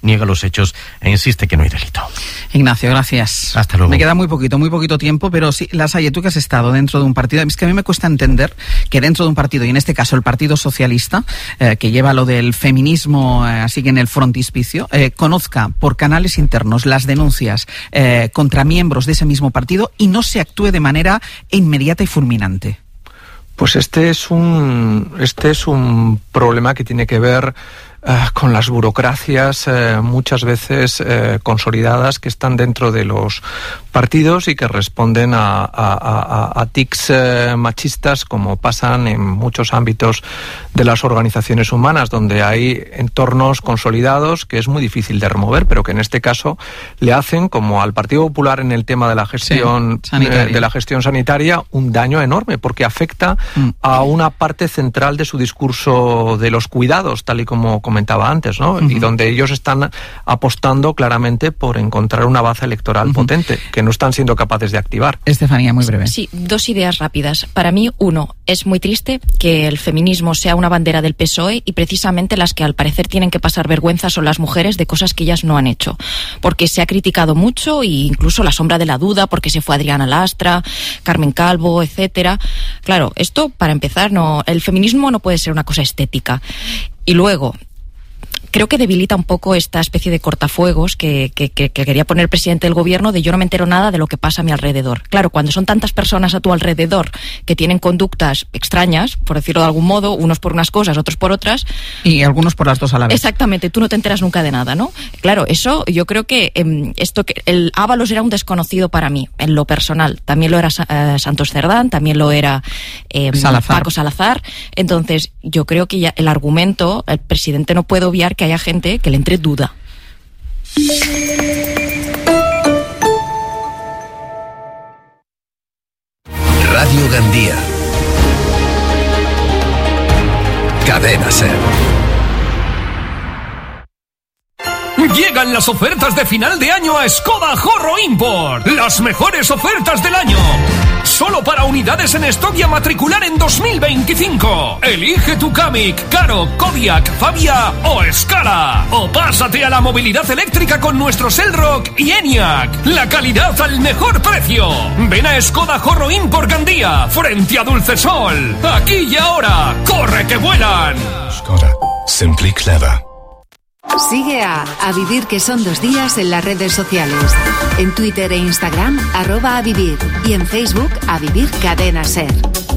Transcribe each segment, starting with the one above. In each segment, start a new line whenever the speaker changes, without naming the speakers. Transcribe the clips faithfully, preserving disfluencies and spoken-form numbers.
niega los hechos e insiste que no hay delito.
Ignacio, gracias.
Hasta luego.
Me queda muy poquito, muy poquito tiempo, pero sí, Lasalle, tú que has estado dentro de un partido, es que a mí me cuesta entender que dentro de un partido, y en este caso el Partido Socialista, eh, que lleva lo del feminismo eh, así que en el frontispicio, eh, conozca por canales internos las denuncias eh, contra miembros de ese mismo partido y no se actúe de manera inmediata y fulminante.
Pues este es un, este es un problema que tiene que ver Uh, con las burocracias uh, muchas veces uh, consolidadas que están dentro de los partidos y que responden a, a, a, a tics uh, machistas, como pasan en muchos ámbitos de las organizaciones humanas, donde hay entornos consolidados que es muy difícil de remover, pero que en este caso le hacen, como al Partido Popular en el tema de la gestión
sí, sanitaria.
Eh, de la gestión sanitaria, un daño enorme, porque afecta mm. a una parte central de su discurso de los cuidados, tal y como comentaba antes, ¿no? Uh-huh. Y donde ellos están apostando claramente por encontrar una base electoral uh-huh. potente, que no están siendo capaces de activar.
Estefanía, muy breve.
Sí, dos ideas rápidas. Para mí, uno, es muy triste que el feminismo sea una bandera del P S O E y precisamente las que al parecer tienen que pasar vergüenza son las mujeres de cosas que ellas no han hecho. Porque se ha criticado mucho, e incluso la sombra de la duda, porque se fue Adriana Lastra, Carmen Calvo, etcétera. Claro, esto, para empezar, no, el feminismo no puede ser una cosa estética. Y luego, creo que debilita un poco esta especie de cortafuegos que, que, que, que quería poner el presidente del gobierno de yo no me entero nada de lo que pasa a mi alrededor. Claro, cuando son tantas personas a tu alrededor que tienen conductas extrañas, por decirlo de algún modo, unos por unas cosas, otros por otras.
Y algunos por las dos a la vez.
Exactamente, tú no te enteras nunca de nada, ¿no? Claro, eso yo creo que eh, esto que el Ábalos era un desconocido para mí, en lo personal. También lo era eh, Santos Cerdán, también lo era eh,
Salazar.
Paco Salazar. Entonces, yo creo que ya el argumento, el presidente no puede obviar que haya gente que le entre duda.
Radio Gandía. Cadena SER.
Llegan las ofertas de final de año a Skoda Horro Import. Las mejores ofertas del año. Solo para unidades en stock y a matricular en dos mil veinticinco. Elige tu Kamiq, Karo, Kodiaq, Fabia o Scala. O pásate a la movilidad eléctrica con nuestros Elroq y Enyaq. La calidad al mejor precio. Ven a Skoda Horro Import Gandía, frente a Dulcesol. Aquí y ahora. ¡Corre que vuelan!
Skoda. Simply clever.
Sigue a A Vivir, que son dos días, en las redes sociales. En Twitter e Instagram, arroba A Vivir. Y en Facebook, A Vivir Cadena SER.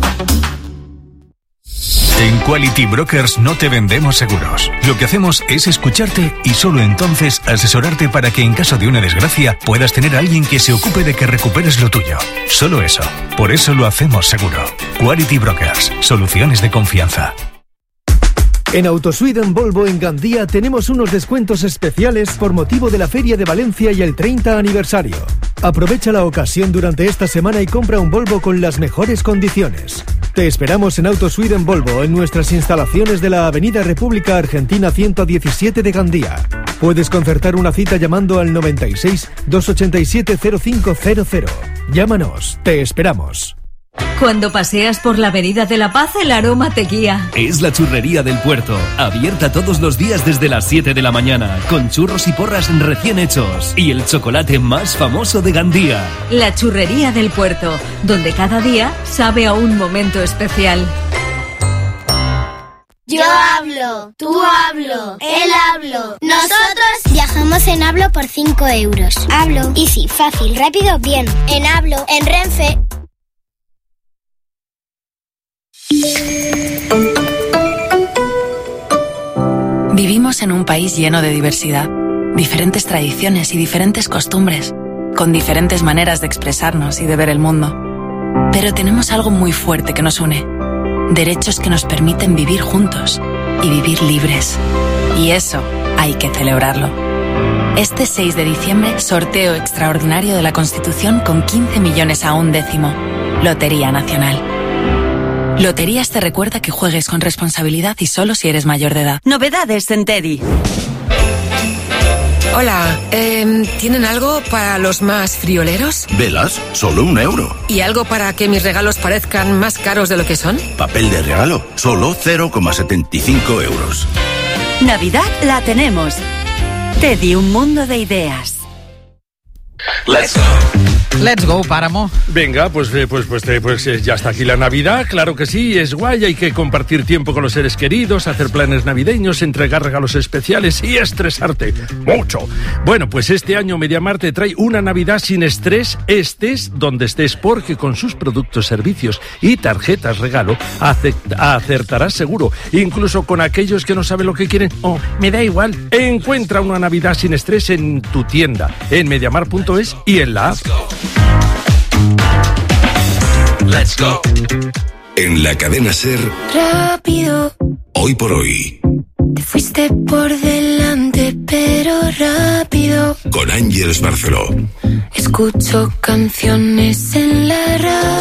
En Quality Brokers no te vendemos seguros. Lo que hacemos es escucharte y solo entonces asesorarte para que en caso de una desgracia puedas tener a alguien que se ocupe de que recuperes lo tuyo. Solo eso. Por eso lo hacemos seguro. Quality Brokers. Soluciones de confianza.
En Autosweden Volvo en Gandía tenemos unos descuentos especiales por motivo de la Feria de Valencia y el treinta aniversario. Aprovecha la ocasión durante esta semana y compra un Volvo con las mejores condiciones. Te esperamos en Autosweden Volvo en nuestras instalaciones de la Avenida República Argentina ciento diecisiete de Gandía. Puedes concertar una cita llamando al noventa y seis, doscientos ochenta y siete, cero cinco cero cero. Llámanos, te esperamos.
Cuando paseas por la Avenida de la Paz, el aroma te guía.
Es la Churrería del Puerto, abierta todos los días desde las siete de la mañana, con churros y porras recién hechos y el chocolate más famoso de Gandía.
La Churrería del Puerto, donde cada día sabe a un momento especial.
Yo hablo, tú hablo, él hablo. Nosotros viajamos en Hablo por cinco euros. Hablo, easy, fácil, rápido, bien. En Hablo, en Renfe.
Vivimos en un país lleno de diversidad, diferentes tradiciones y diferentes costumbres, con diferentes maneras de expresarnos y de ver el mundo. Pero tenemos algo muy fuerte que nos une, derechos que nos permiten vivir juntos y vivir libres. Y eso hay que celebrarlo. Este seis de diciembre, sorteo extraordinario de la Constitución con quince millones a un décimo. Lotería Nacional. Loterías te recuerda que juegues con responsabilidad y solo si eres mayor de edad.
Novedades en Teddy.
Hola, eh, ¿tienen algo para los más frioleros?
Velas, solo un euro.
¿Y algo para que mis regalos parezcan más caros de lo que son?
Papel de regalo, solo cero coma setenta y cinco euros.
Navidad la tenemos.
Teddy, un mundo de ideas.
Let's go.
Let's go, Páramo.
Venga, pues, eh, pues, pues, eh, pues eh, ya está aquí la Navidad, claro que sí, es guay, hay que compartir tiempo con los seres queridos, hacer planes navideños, entregar regalos especiales y estresarte mucho. Bueno, pues este año MediaMarkt te trae una Navidad sin estrés, estés donde estés, porque con sus productos, servicios y tarjetas regalo acertarás seguro, incluso con aquellos que no saben lo que quieren. Oh, me da igual. Encuentra una Navidad sin estrés en tu tienda, en mediamarkt punto es y en la app.
Let's go. En la cadena SER.
Rápido.
Hoy por hoy.
Te fuiste por delante, pero rápido.
Con Ángeles Barceló.
Escucho canciones en la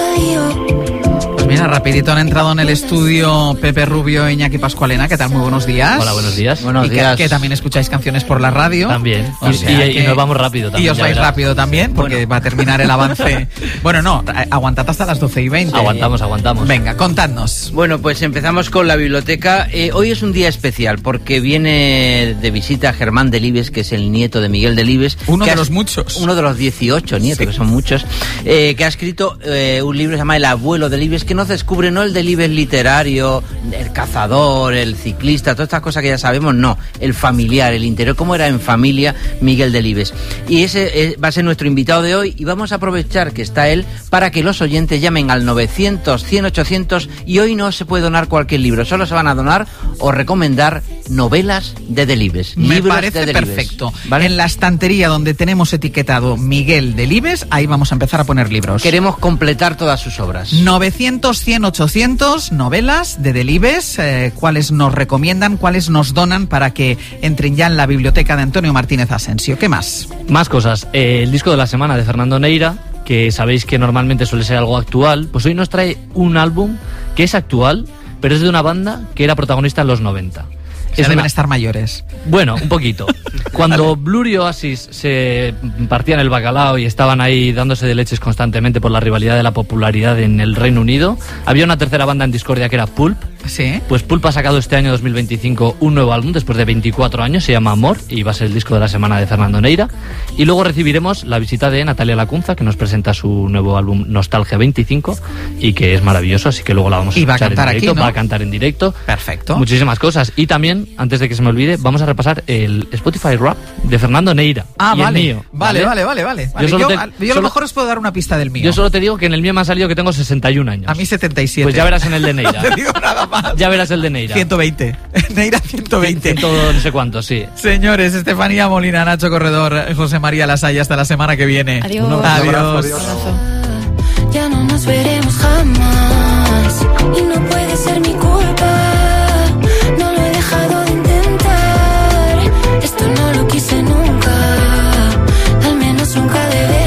radio.
Pues mira, rapidito han entrado en el estudio Pepe Rubio e Iñaki Pascualena. ¿Qué tal? Muy buenos días.
Hola, buenos días.
Buenos y días. Que, que también escucháis canciones por la radio.
También.
O
y,
sea
y,
que...
y nos vamos rápido también.
Y os vais rápido también, porque bueno. va a terminar el avance. Bueno, no, aguantad hasta las doce y veinte.
Aguantamos, aguantamos.
Venga, contadnos.
Bueno, pues empezamos con la biblioteca. Eh, hoy es un día especial porque viene de visita Germán Delibes, que es el nieto de Miguel Delibes.
Uno de
has,
los muchos.
Uno de los dieciocho nietos, sí. que son muchos. Eh, que ha escrito eh, un libro que se llama El abuelo Delibes, que nos descubre no el Delibes literario, el cazador, el ciclista, todas estas cosas que ya sabemos, no, el familiar, el interior, cómo era en familia Miguel Delibes. Y ese eh, va a ser nuestro invitado de hoy y vamos a aprovechar que está él para que los oyentes llamen al novecientos, cien, ochocientos y hoy no se puede donar cualquier libro, solo se van a donar o recomendar novelas de Delibes.
Me
libros
parece
de Delibes,
perfecto.
¿vale?
En la estantería donde tenemos etiquetado Miguel Delibes, ahí vamos a empezar a poner libros.
Queremos completar todas sus obras.
novecientos, cien, ochocientos novelas de Delibes, eh, cuáles nos recomiendan, cuáles nos donan para que entren ya en la biblioteca de Antonio Martínez Asensio. ¿Qué más?
Más cosas. Eh, el disco de la semana de Fernando Neira, que sabéis que normalmente suele ser algo actual, pues hoy nos trae un álbum que es actual, pero es de una banda que era protagonista en los noventa.
Es deben una... estar mayores.
Bueno, un poquito. Cuando Blur y Oasis se partían el bacalao y estaban ahí dándose de leches constantemente por la rivalidad de la popularidad en el Reino Unido, había una tercera banda en discordia que era Pulp.
Sí.
Pues Pulp ha sacado este año dos mil veinticinco un nuevo álbum después de veinticuatro años, se llama Amor y va a ser el disco de la semana de Fernando Neira. Y luego recibiremos la visita de Natalia Lacunza, que nos presenta su nuevo álbum Nostalgia veinticinco y que es maravilloso, así que luego la vamos a
y va
escuchar
a cantar
en directo,
aquí, ¿no?
va a cantar en directo.
Perfecto.
Muchísimas cosas. Y también, antes de que se me olvide, vamos a repasar el Spotify Rap de Fernando Neira.
Ah,
y
vale.
el mío.
Vale, vale, vale, vale. vale.
Yo,
yo,
te,
yo a lo
solo,
mejor os puedo dar una pista del mío.
Yo solo te digo que en el mío me ha salido que tengo sesenta y un años.
A mí setenta y siete.
Pues ya verás en el de Neira.
No te digo nada más.
Ya verás el de Neira.
ciento veinte. Neira ciento veinte.
Todo no sé cuánto, sí.
Señores, Estefanía Molina, Nacho Corredor, José María Lasalla, hasta la semana que viene.
Adiós.
Un abrazo, adiós.
Un abrazo. Ya no nos veremos jamás y no puede ser mi culpa. No lo he dejado de intentar. Esto no lo quise nunca, al menos nunca de verdad.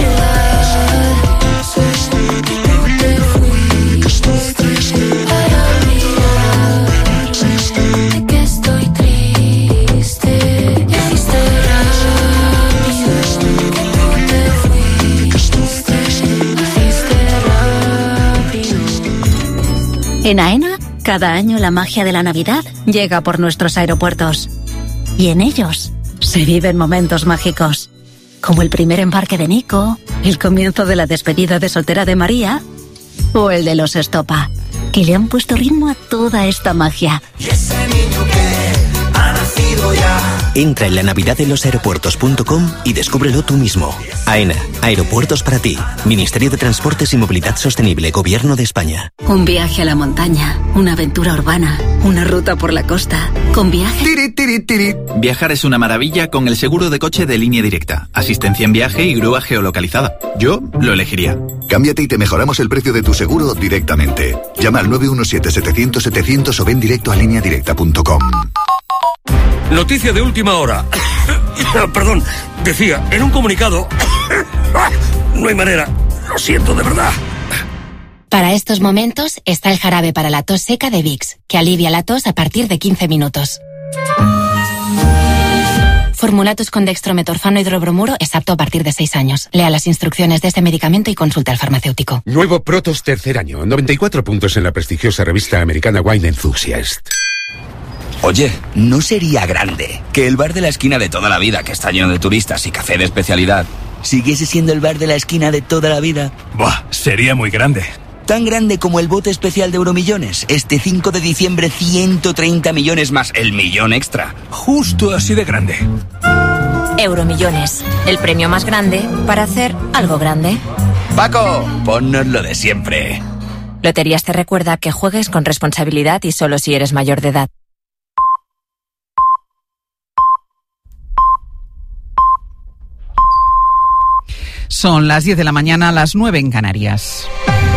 En AENA, cada año la magia de la Navidad llega por nuestros aeropuertos. Y en ellos se viven momentos mágicos, como el primer embarque de Nico, el comienzo de la despedida de soltera de María o el de los Estopa, que le han puesto ritmo a toda esta magia.
Y ese niño que ha nacido ya.
Entra en la navidad de los aeropuertos punto com y descúbrelo tú mismo. AENA, Aeropuertos para ti. Ministerio de Transportes y Movilidad Sostenible, Gobierno de España.
Un viaje a la montaña, una aventura urbana, una ruta por la costa. Con viaje...
Tiri, tiri, tiri. Viajar es una maravilla con el seguro de coche de Línea Directa. Asistencia en viaje y grúa geolocalizada. Yo lo elegiría.
Cámbiate y te mejoramos el precio de tu seguro directamente. Llama al nueve uno siete, setecientos, setecientos o ven directo a línea directa punto com.
Noticia de última hora. Perdón, decía, en un comunicado... No hay manera, lo siento de verdad.
Para estos momentos está el jarabe para la tos seca de Vicks, que alivia la tos a partir de quince minutos. Formulatus con dextrometorfano hidrobromuro es apto a partir de seis años. Lea las instrucciones de este medicamento y consulte al farmacéutico.
Nuevo Protos tercer año, noventa y cuatro puntos en la prestigiosa revista americana Wine Enthusiast.
Oye, ¿no sería grande que el bar de la esquina de toda la vida, que está lleno de turistas y café de especialidad, siguiese siendo el bar de la esquina de toda la vida?
Buah, sería muy grande.
Tan grande como el bote especial de Euromillones. Este cinco de diciembre, ciento treinta millones más el millón extra.
Justo así de grande.
Euromillones, el premio más grande para hacer algo grande.
Paco, ponnos lo de siempre.
Loterías te recuerda que juegues con responsabilidad y solo si eres mayor de edad.
Son las diez de la mañana, las nueve en Canarias.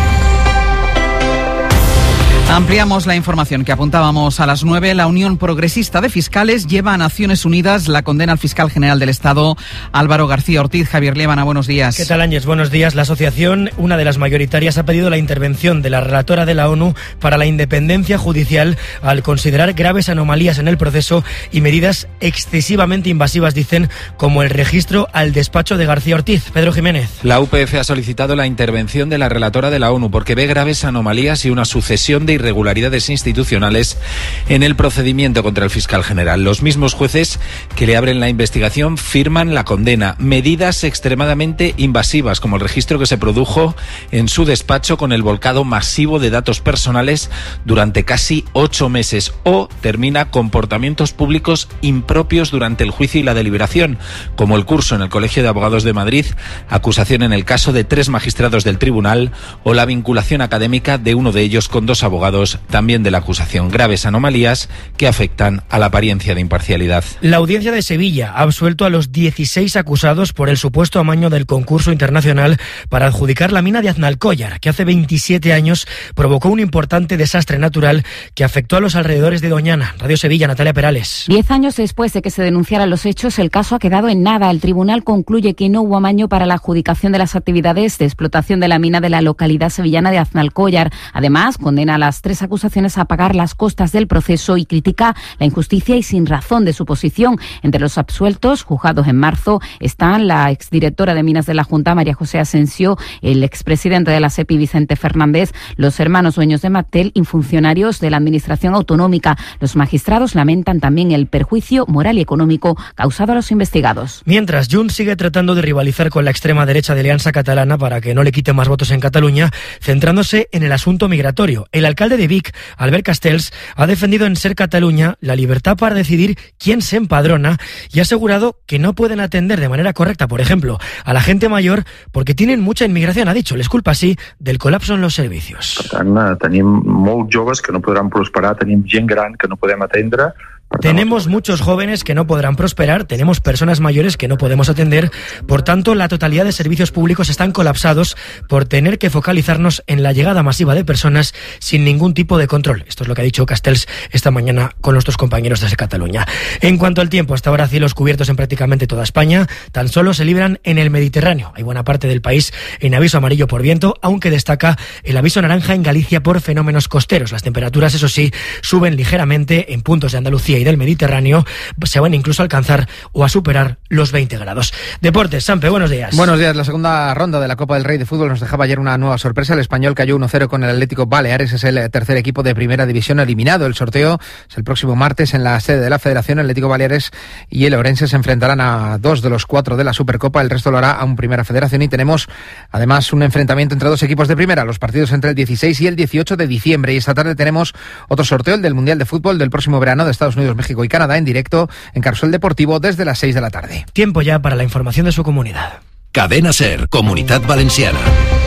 Ampliamos la información que apuntábamos a las nueve. La Unión Progresista de Fiscales lleva a Naciones Unidas la condena al fiscal general del Estado, Álvaro García Ortiz. Javier Liébana, buenos días.
¿Qué tal, Áñez? Buenos días. La asociación, una de las mayoritarias, ha pedido la intervención de la relatora de la ONU para la independencia judicial al considerar graves anomalías en el proceso y medidas excesivamente invasivas, dicen, como el registro al despacho de García Ortiz. Pedro Jiménez.
La U P F ha solicitado la intervención de la relatora de la ONU porque ve graves anomalías y una sucesión de irregularidades institucionales en el procedimiento contra el fiscal general. Los mismos jueces que le abren la investigación firman la condena. Medidas extremadamente invasivas, como el registro que se produjo en su despacho con el volcado masivo de datos personales durante casi ocho meses, o termina comportamientos públicos impropios durante el juicio y la deliberación, como el curso en el Colegio de Abogados de Madrid, acusación en el caso de tres magistrados del tribunal o la vinculación académica de uno de ellos con dos abogados también de la acusación. Graves anomalías que afectan a la apariencia de imparcialidad.
La Audiencia de Sevilla ha absuelto a los dieciséis acusados por el supuesto amaño del concurso internacional para adjudicar la mina de Aznalcóllar, que hace veintisiete años provocó un importante desastre natural que afectó a los alrededores de Doñana. Radio Sevilla, Natalia Perales.
Diez años después de que se denunciaran los hechos, el caso ha quedado en nada. El tribunal concluye que no hubo amaño para la adjudicación de las actividades de explotación de la mina de la localidad sevillana de Aznalcóllar. Además, condena a las tres acusaciones a pagar las costas del proceso y critica la injusticia y sin razón de su posición. Entre los absueltos, juzgados en marzo, están la exdirectora de Minas de la Junta, María José Asensio, el expresidente de la SEPI, Vicente Fernández, los hermanos dueños de Magtel y funcionarios de la Administración Autonómica. Los magistrados lamentan también el perjuicio moral y económico causado a los investigados.
Mientras, Junts sigue tratando de rivalizar con la extrema derecha de Alianza Catalana para que no le quite más votos en Cataluña, centrándose en el asunto migratorio. El alcalde de Vic, Albert Castells, ha defendido en Ser Cataluña la libertad para decidir quién se empadrona y ha asegurado que no pueden atender de manera correcta, por ejemplo, a la gente mayor porque tienen mucha inmigración. Ha dicho, les culpa así del colapso en los servicios.
Per tant, tenim molts joves que no podran prosperar, tenim gent gran que no podem atendre.
Tenemos muchos jóvenes que no podrán prosperar, tenemos personas mayores que no podemos atender, por tanto la totalidad de servicios públicos están colapsados por tener que focalizarnos en la llegada masiva de personas sin ningún tipo de control. Esto es lo que ha dicho Castells esta mañana con nuestros compañeros desde Cataluña. En cuanto al tiempo, hasta ahora cielos cubiertos en prácticamente toda España, tan solo se libran en el Mediterráneo. Hay buena parte del país en aviso amarillo por viento, aunque destaca el aviso naranja en Galicia por fenómenos costeros. Las temperaturas, eso sí, suben ligeramente en puntos de Andalucía y del Mediterráneo, se van incluso a alcanzar o a superar los veinte grados. Deportes, Sampe, buenos días.
Buenos días. La segunda ronda de la Copa del Rey de Fútbol nos dejaba ayer una nueva sorpresa. El Español cayó uno cero con el Atlético Baleares, es el tercer equipo de primera división eliminado. El sorteo es el próximo martes en la sede de la Federación. El Atlético Baleares y el Ourense se enfrentarán a dos de los cuatro de la Supercopa. El resto lo hará a un Primera Federación y tenemos además un enfrentamiento entre dos equipos de primera, los partidos entre el dieciséis y el dieciocho de diciembre. Y esta tarde tenemos otro sorteo, el del Mundial de Fútbol del próximo verano de Estados Unidos, México y Canadá, en directo en Carrusel Deportivo desde las seis de la tarde.
Tiempo ya para la información de su comunidad.
Cadena SER, Comunitat Valenciana.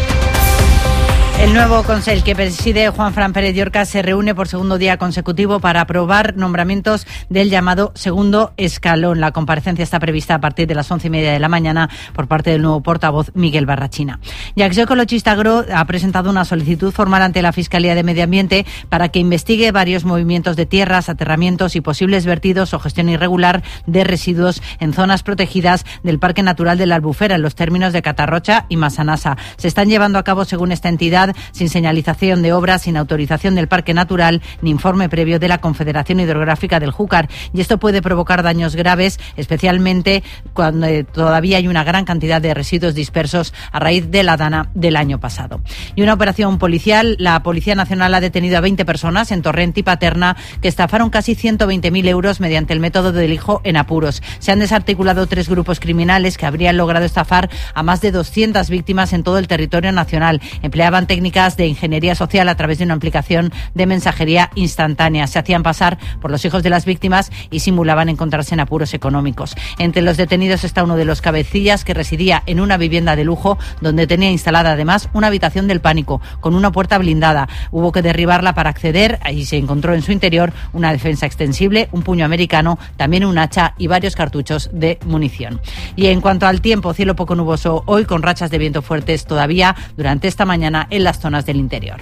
El nuevo Consell que preside Juanfran Pérez Llorca se reúne por segundo día consecutivo para aprobar nombramientos del llamado segundo escalón. La comparecencia está prevista a partir de las once y media de la mañana por parte del nuevo portavoz Miguel Barrachina. Y Acció Ecologista Agro ha presentado una solicitud formal ante la Fiscalía de Medio Ambiente para que investigue varios movimientos de tierras, aterramientos y posibles vertidos o gestión irregular de residuos en zonas protegidas del Parque Natural de la Albufera, en los términos de Catarrocha y Massanassa. Se están llevando a cabo, según esta entidad, ciudad sin señalización de obras, sin autorización del Parque Natural ni informe previo de la Confederación Hidrográfica del Júcar. Y esto puede provocar daños graves, especialmente cuando eh, todavía hay una gran cantidad de residuos dispersos a raíz de la dana del año pasado. Y una operación policial, la Policía Nacional ha detenido a veinte personas en Torrent y Paterna que estafaron casi ciento veinte mil euros mediante el método del hijo en apuros. Se han desarticulado tres grupos criminales que habrían logrado estafar a más de doscientas víctimas en todo el territorio nacional. Empleaban técnicas de ingeniería social a través de una aplicación de mensajería instantánea. Se hacían pasar por los hijos de las víctimas y simulaban encontrarse en apuros económicos. Entre los detenidos está uno de los cabecillas que residía en una vivienda de lujo donde tenía instalada además una habitación del pánico con una puerta blindada. Hubo que derribarla para acceder y se encontró en su interior una defensa extensible, un puño americano, también un hacha y varios cartuchos de munición. Y en cuanto al tiempo, cielo poco nuboso hoy con rachas de viento fuertes todavía durante esta mañana en las zonas del interior.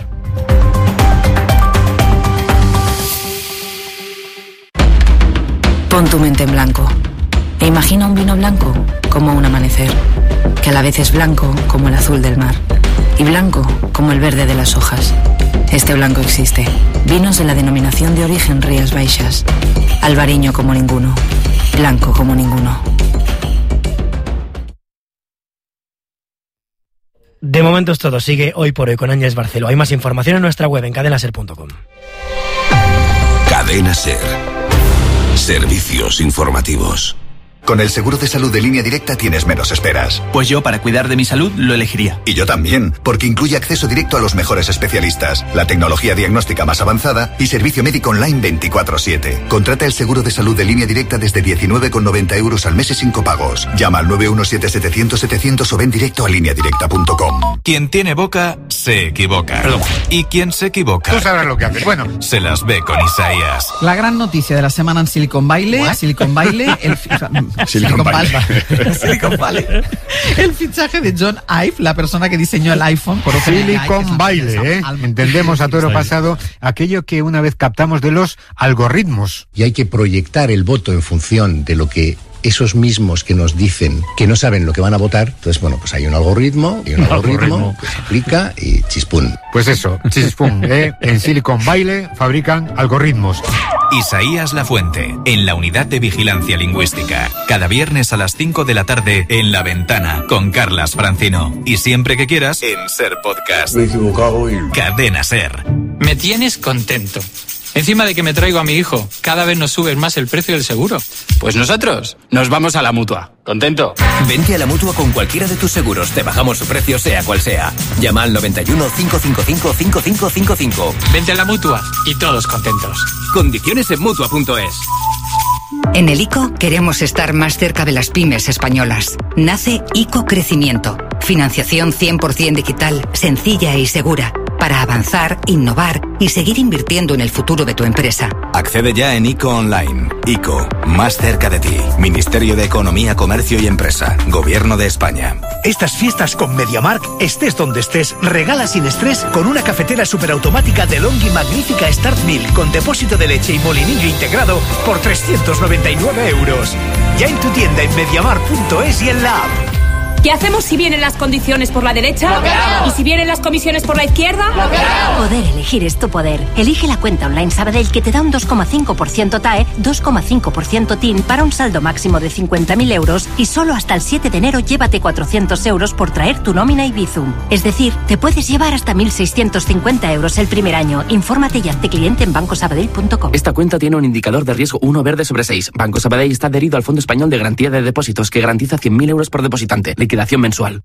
Pon tu mente en blanco e imagina un vino blanco como un amanecer, que a la vez es blanco como el azul del mar y blanco como el verde de las hojas. Este blanco existe. Vinos de la denominación de origen Rías Baixas. Albariño como ninguno. Blanco como ninguno.
De momento es todo. Sigue Hoy por Hoy con Ángels Barceló. Hay más información en nuestra web en cadena ser punto com.
Cadena Ser. Servicios informativos.
Con el seguro de salud de Línea Directa tienes menos esperas.
Pues yo, para cuidar de mi salud, lo elegiría.
Y yo también, porque incluye acceso directo a los mejores especialistas, la tecnología diagnóstica más avanzada y servicio médico online veinticuatro siete. Contrata el seguro de salud de Línea Directa desde diecinueve con noventa euros al mes y sin copagos. Llama al nueve uno siete setecientos setecientos o ven directo a línea directa punto com.
Quien tiene boca, se equivoca.
Perdón.
Y quien se equivoca...
Tú sabrás lo que haces. Bueno.
Se las ve con Isaías.
La gran noticia de la semana en Silicon Valley, ¿What? Silicon Valley, el, o sea,
Silicon,
Silicon
Valley.
Valley. Silicon Valley. El fichaje de John Ive, la persona que diseñó el iPhone. Por
Silicon Valley, ¿eh? Entendemos a toro pasado aquello que una vez captamos de los algoritmos.
Y hay que proyectar el voto en función de lo que esos mismos que nos dicen que no saben lo que van a votar. Entonces, bueno, pues hay un algoritmo y un, un algoritmo, algoritmo que se aplica y chispún.
Pues eso, chispún, ¿eh? En Silicon Valley fabrican algoritmos.
Isaías Lafuente, en la Unidad de Vigilancia Lingüística. Cada viernes a las cinco de la tarde en La Ventana, con Carlas Francino. Y siempre que quieras, en Ser Podcast.
Me he equivocado y...
Cadena Ser.
Me tienes contento. Encima de que me traigo a mi hijo, cada vez nos suben más el precio del seguro. Pues nosotros nos vamos a la Mutua. ¿Contento?
Vente a la Mutua con cualquiera de tus seguros. Te bajamos su precio sea cual sea. Llama al noventa y uno, cinco cinco cinco, cinco cinco cinco cinco.
Vente a la Mutua y todos contentos.
Condiciones en Mutua punto es.
En el ICO queremos estar más cerca de las pymes españolas. Nace ICO Crecimiento. Financiación cien por ciento digital, sencilla y segura, para avanzar, innovar y seguir invirtiendo en el futuro de tu empresa.
Accede ya en ICO Online. ICO, más cerca de ti. Ministerio de Economía, Comercio y Empresa. Gobierno de España.
Estas fiestas con MediaMarkt, estés donde estés, regala sin estrés con una cafetera superautomática de Longi Magnífica Start Milk con depósito de leche y molinillo integrado por trescientos noventa y nueve euros. Ya en tu tienda en mediamarkt punto es y en la app.
¿Qué hacemos si vienen las condiciones por la derecha? ¿Y si vienen las comisiones por la izquierda?
Poder elegir es tu poder. Elige la cuenta online Sabadell que te da un dos coma cinco por ciento T A E, dos coma cinco por ciento T I N para un saldo máximo de cincuenta mil euros y solo hasta el siete de enero llévate cuatrocientos euros por traer tu nómina y Bizum. Es decir, te puedes llevar hasta mil seiscientos cincuenta euros el primer año. Infórmate y hazte cliente en banco sabadell punto com.
Esta cuenta tiene un indicador de riesgo uno verde sobre seis. Banco Sabadell está adherido al Fondo Español de Garantía de Depósitos que garantiza cien mil euros por depositante. Liquidación mensual.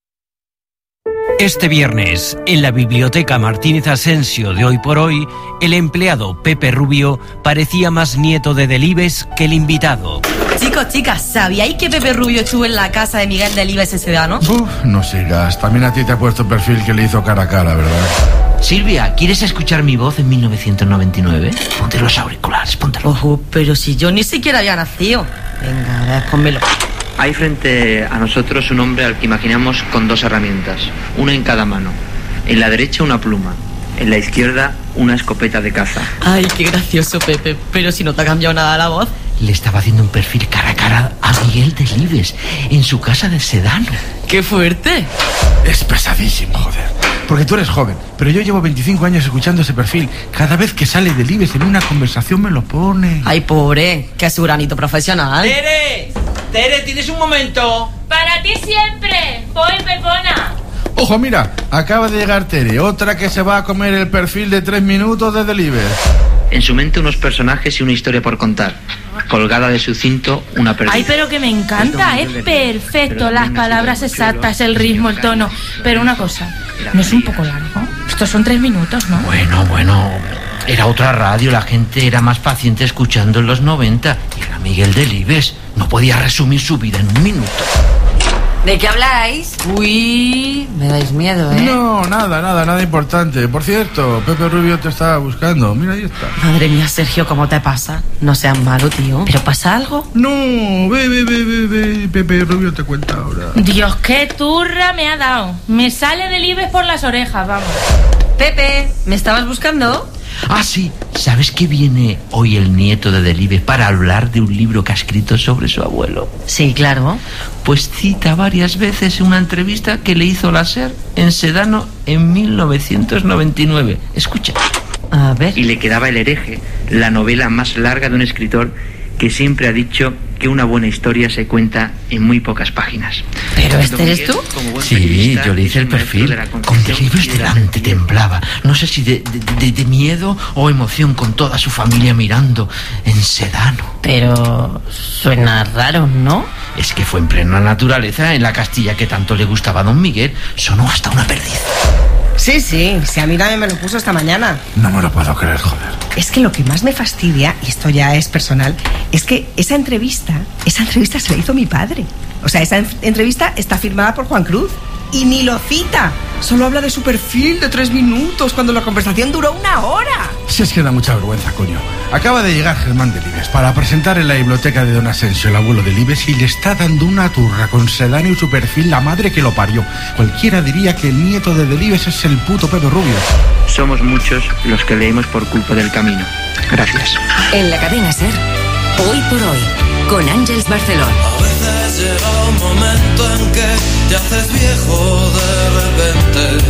Este viernes, en la Biblioteca Martínez Asensio de Hoy por Hoy, el empleado Pepe Rubio parecía más nieto de Delibes que el invitado.
Chicos, chicas, ¿sabíais que Pepe Rubio estuvo en la casa de Miguel Delibes ese verano?
Uf, no sigas. También a ti te ha puesto perfil que le hizo cara a cara, ¿verdad?
Silvia, ¿quieres escuchar mi voz en mil novecientos noventa y nueve? Ponte los auriculares, póntelo.
Ojo, pero si yo ni siquiera había nacido. Venga, a ver, pónmelo.
Hay frente a nosotros un hombre al que imaginamos con dos herramientas, una en cada mano. En la derecha una pluma, en la izquierda una escopeta de caza.
Ay, qué gracioso, Pepe, pero si no te ha cambiado nada la voz.
Le estaba haciendo un perfil cara a cara a Miguel Delibes en su casa de Sedano.
¡Qué fuerte!
Es pesadísimo, joder. porque tú eres joven, pero yo llevo veinticinco años escuchando ese perfil. Cada vez que sale Delibes en una conversación me lo pone.
Ay, pobre, que es un granito profesional.
¡Tere! ¡Tere, tienes un momento!
¡Para ti siempre! ¡Voy, Pepona!
Ojo, mira, acaba de llegar Tere, otra que se va a comer el perfil de tres minutos de Delibes.
En su mente unos personajes y una historia por contar. Colgada de su cinto, una perdida.
Ay, pero que me encanta, es perfecto. Las palabras exactas, el ritmo, el tono. Pero una cosa, ¿no es un poco largo? Estos son tres minutos, ¿no?
Bueno, bueno, era otra radio, la gente era más paciente escuchando en los noventa. Y era Miguel Delibes, no podía resumir su vida en un minuto.
¿De qué habláis? Uy, me dais miedo, ¿eh?
No, nada, nada, nada importante. Por cierto, Pepe Rubio te estaba buscando. Mira, ahí está.
Madre mía, Sergio, ¿cómo te pasa? No seas malo, tío. ¿Pero pasa algo?
No, ve, ve, ve, ve, ve. Pepe Rubio te cuenta ahora.
Dios, qué turra me ha dado. Me sale Delibes por las orejas, vamos.
Pepe, ¿me estabas buscando?
Ah, sí, ¿sabes que viene hoy el nieto de Delibes para hablar de un libro que ha escrito sobre su abuelo?
Sí, claro.
Pues cita varias veces una entrevista que le hizo la SER en Sedano en mil novecientos noventa y nueve. Escucha.
A ver.
Y le quedaba El hereje, la novela más larga de un escritor que siempre ha dicho que una buena historia se cuenta en muy pocas páginas.
¿Pero este eres tú?
Sí, yo le hice el perfil. Con Delibes delante temblaba. No sé si de, de, de miedo o emoción, con toda su familia mirando en Sedano.
Pero suena raro, ¿no?
Es que fue en plena naturaleza, en la Castilla que tanto le gustaba a don Miguel. Sonó hasta una perdiz.
Sí, sí, si a mí también me lo puso esta mañana.
No me lo puedo creer, joder.
Es que lo que más me fastidia, y esto ya es personal, es que esa entrevista, esa entrevista se la hizo mi padre. O sea, esa entrevista está firmada por Juan Cruz y ni lo cita. Solo habla de su perfil de tres minutos cuando la conversación duró una hora.
Si es que da mucha vergüenza, coño. Acaba de llegar Germán Delibes para presentar en la biblioteca de don Asensio, el abuelo de Delibes, y le está dando una turra con Sedano y su perfil, la madre que lo parió. Cualquiera diría que el nieto de Delibes es el puto Pepe Rubio.
Somos muchos los que leemos por culpa del camino. Gracias.
En la cadena SER, Hoy por Hoy, con Ángeles Barceló.
A veces llega un momento en que te haces viejo de repente.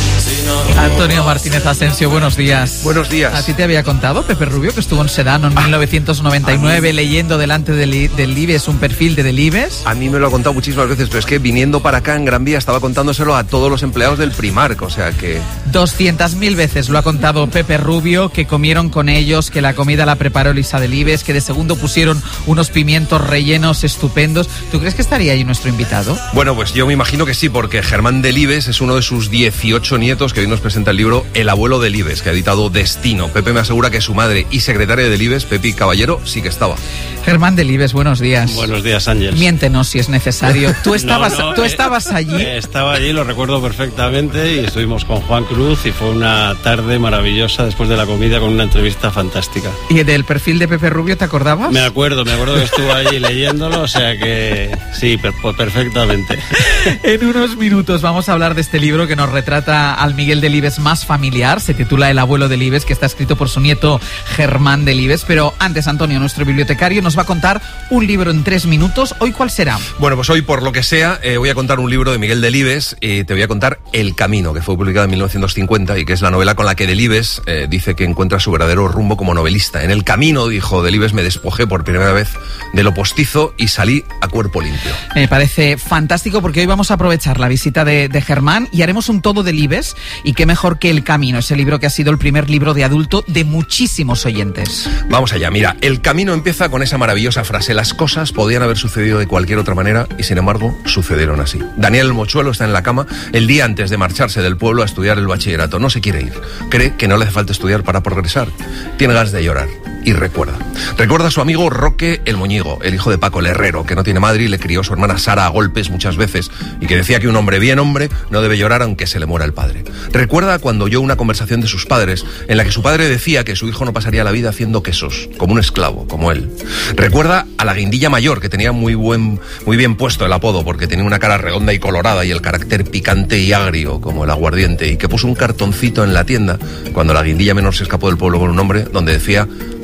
Antonio Martínez Asensio, buenos días.
Buenos días.
¿A ti te había contado Pepe Rubio que estuvo en Sedano en mil novecientos noventa y nueve leyendo delante del Delibes un perfil de Delibes?
A mí me lo ha contado muchísimas veces, pero es que viniendo para acá en Gran Vía estaba contándoselo a todos los empleados del Primark, o sea que...
Doscientas mil veces lo ha contado Pepe Rubio, que comieron con ellos, que la comida la preparó Elisa Delibes, que de segundo pusieron unos pimientos rellenos estupendos. ¿Tú crees que estaría ahí nuestro invitado?
Bueno, pues yo me imagino que sí, porque Germán Delibes es uno de sus dieciocho nietos que hoy nos presenta el libro El abuelo de Delibes, que ha editado Destino. Pepe me asegura que su madre y secretaria de Delibes, Pepi Caballero, sí que estaba.
Germán Delibes, buenos días.
Buenos días, Ángel.
Miéntenos si es necesario. Tú estabas,
no, no,
tú
eh,
estabas allí.
Eh, estaba allí, lo recuerdo perfectamente, y estuvimos con Juan Cruz y fue una tarde maravillosa después de la comida con una entrevista fantástica.
¿Y del perfil de Pepe Rubio te acordabas?
Me acuerdo, me acuerdo que estuvo allí leyéndolo, o sea que sí, per perfectamente.
En unos minutos vamos a hablar de este libro que nos retrata al Miguel Delibes más familiar. Se titula El abuelo Delibes, que está escrito por su nieto Germán Delibes. Pero antes, Antonio, nuestro bibliotecario, nos va a contar un libro en tres minutos. ¿Hoy cuál será?
Bueno, pues hoy, por lo que sea, eh, voy a contar un libro de Miguel Delibes y te voy a contar El camino, que fue publicado en mil novecientos cincuenta y que es la novela con la que Delibes eh, dice que encuentra su verdadero rumbo como novelista. En El camino, dijo Delibes, me despojé por primera vez de lo postizo y salí a cuerpo limpio.
Me parece fantástico porque hoy vamos a aprovechar la visita de, de Germán y haremos un todo Delibes, y qué mejor que El camino, ese libro que ha sido el primer libro de adulto de muchísimos oyentes.
Vamos allá, mira, El camino empieza con esa maravillosa frase: las cosas podían haber sucedido de cualquier otra manera y sin embargo sucedieron así. Daniel Mochuelo está en la cama el día antes de marcharse del pueblo a estudiar el bachillerato. No se quiere ir, cree que no le hace falta estudiar para progresar, tiene ganas de llorar y recuerda. Recuerda a su amigo Roque el Moñigo, el hijo de Paco el Herrero, que no tiene madre y le crió su hermana Sara a golpes muchas veces y que decía que un hombre bien hombre no debe llorar aunque se le muera el padre. Recuerda cuando oyó una conversación de sus padres en la que su padre decía que su hijo no pasaría la vida haciendo quesos, como un esclavo, como él. Recuerda a la Guindilla Mayor, que tenía muy buen, muy bien puesto el apodo porque tenía una cara redonda y colorada y el carácter picante y agrio como el aguardiente, y que puso un cartoncito en la tienda cuando la Guindilla Menor se escapó del pueblo con un nombre donde decía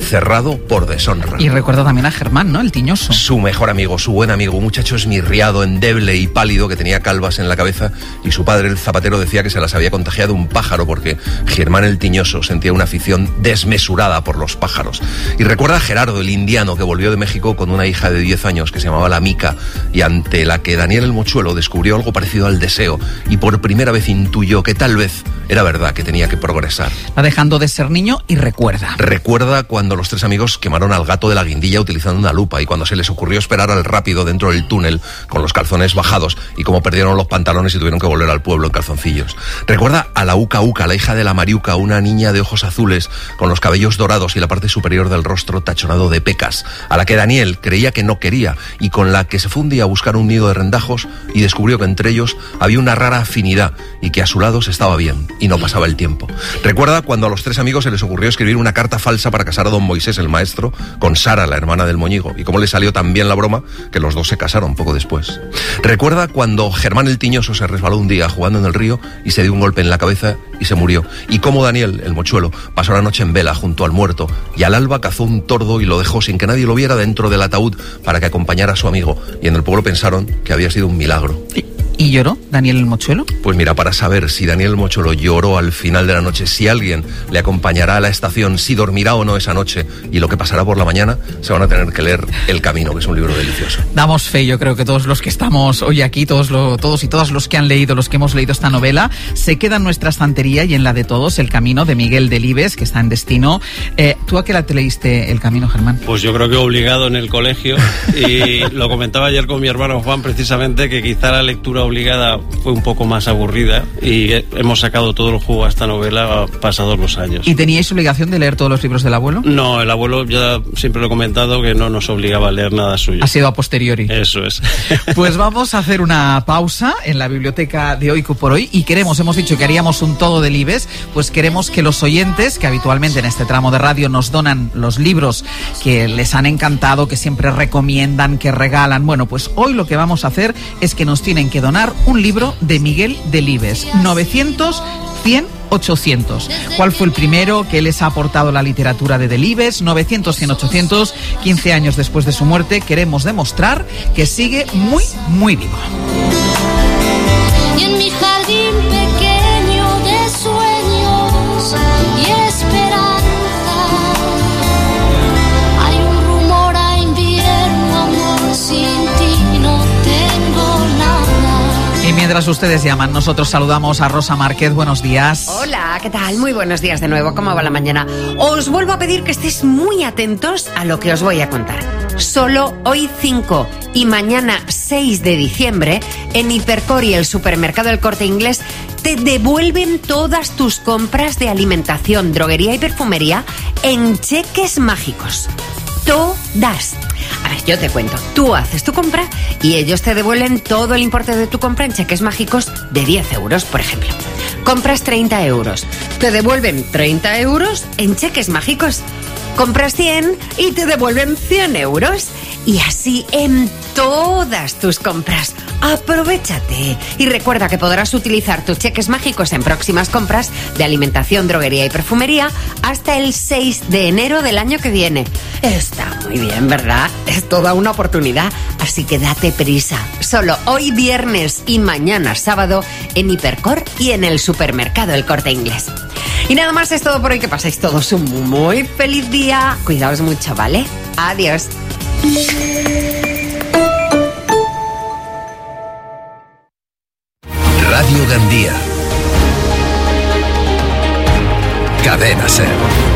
cerrado por deshonra.
Y recuerda también a Germán, ¿no? El tiñoso.
Su mejor amigo, su buen amigo, un muchacho esmirriado, endeble y pálido, que tenía calvas en la cabeza, y su padre, el zapatero, decía que se las había contagiado un pájaro, porque Germán el tiñoso sentía una afición desmesurada por los pájaros. Y recuerda a Gerardo, el indiano, que volvió de México con una hija de diez años que se llamaba la Mica, y ante la que Daniel el Mochuelo descubrió algo parecido al deseo, y por primera vez intuyó que tal vez era verdad que tenía que progresar.
Va dejando de ser niño y recuerda.
Recuerda cuando los tres amigos quemaron al gato de la guindilla utilizando una lupa, y cuando se les ocurrió esperar al rápido dentro del túnel con los calzones bajados, y cómo perdieron los pantalones y tuvieron que volver al pueblo en calzoncillos. Recuerda a la Uca Uca, la hija de la Mariuca, una niña de ojos azules con los cabellos dorados y la parte superior del rostro tachonado de pecas, a la que Daniel creía que no quería y con la que se fue un día a buscar un nido de rendajos y descubrió que entre ellos había una rara afinidad y que a su lado se estaba bien y no pasaba el tiempo. Recuerda cuando a los tres amigos se les ocurrió escribir una carta falsa para casar a don Moisés, el maestro, con Sara, la hermana del moñigo, y cómo le salió tan bien la broma que los dos se casaron poco después. Recuerda cuando Germán el tiñoso se resbaló un día jugando en el río y se dio un golpe en la cabeza y se murió, y cómo Daniel, el Mochuelo, pasó la noche en vela junto al muerto y al alba cazó un tordo y lo dejó sin que nadie lo viera dentro del ataúd para que acompañara a su amigo, y en el pueblo pensaron que había sido un milagro.
¿Y lloró Daniel el Mochuelo?
Pues mira, para saber si Daniel el Mochuelo lloró al final de la noche, si alguien le acompañará a la estación, si dormirá o no esa noche y lo que pasará por la mañana, se van a tener que leer El Camino, que es un libro delicioso.
Damos fe, yo creo que todos los que estamos hoy aquí, todos, lo, todos y todas los que han leído, los que hemos leído esta novela, se queda en nuestra estantería y en la de todos, El Camino, de Miguel Delibes, que está en Destino. Eh, ¿Tú a qué edad te leíste El Camino, Germán?
Pues yo creo que obligado en el colegio, y lo comentaba ayer con mi hermano Juan, precisamente, que quizá la lectura obligada fue un poco más aburrida y hemos sacado todo el jugo a esta novela pasados los años.
¿Y teníais obligación de leer todos los libros del abuelo?
No, el abuelo, ya siempre lo he comentado, que no nos obligaba a leer nada suyo.
Ha sido a posteriori.
Eso es.
Pues vamos a hacer una pausa en la biblioteca de Hoy por Hoy y queremos, hemos dicho que haríamos un todo de libres, pues queremos que los oyentes, que habitualmente en este tramo de radio nos donan los libros que les han encantado, que siempre recomiendan, que regalan, bueno, pues hoy lo que vamos a hacer es que nos tienen que donar un libro de Miguel Delibes, novecientos, cien, ochocientos. ¿Cuál fue el primero que les ha aportado la literatura de Delibes? novecientos, cien, ochocientos. quince años después de su muerte, queremos demostrar que sigue muy, muy vivo.
Y en mi jardín pequeño de sueños y esperanza hay un rumor a invierno, amor, sin ti no tengo nada.
Y mientras ustedes llaman, nosotros saludamos a Rosa Márquez. Buenos días.
Hola, ¿qué tal? Muy buenos días de nuevo. ¿Cómo va la mañana? Os vuelvo a pedir que estéis muy atentos a lo que os voy a contar. Solo hoy cinco y mañana seis de diciembre, en Hipercor y el supermercado El Corte Inglés te devuelven todas tus compras de alimentación, droguería y perfumería en cheques mágicos. Todas. A ver, yo te cuento. Tú haces tu compra y ellos te devuelven todo el importe de tu compra en cheques mágicos de diez euros, por ejemplo. Compras treinta euros. Te devuelven treinta euros en cheques mágicos. Compras cien y te devuelven cien euros. Y así en todas tus compras. Aprovechate. Y recuerda que podrás utilizar tus cheques mágicos en próximas compras de alimentación, droguería y perfumería hasta el seis de enero del año que viene. Está muy bien, ¿verdad? Es toda una oportunidad. Así que date prisa. Solo hoy viernes y mañana sábado en Hipercor y en el supermercado El Corte Inglés. Y nada más, es todo por hoy. Que paséis todos un muy feliz día. Cuidaos mucho, ¿vale? Adiós.
Radio Gandía. Cadena Ser.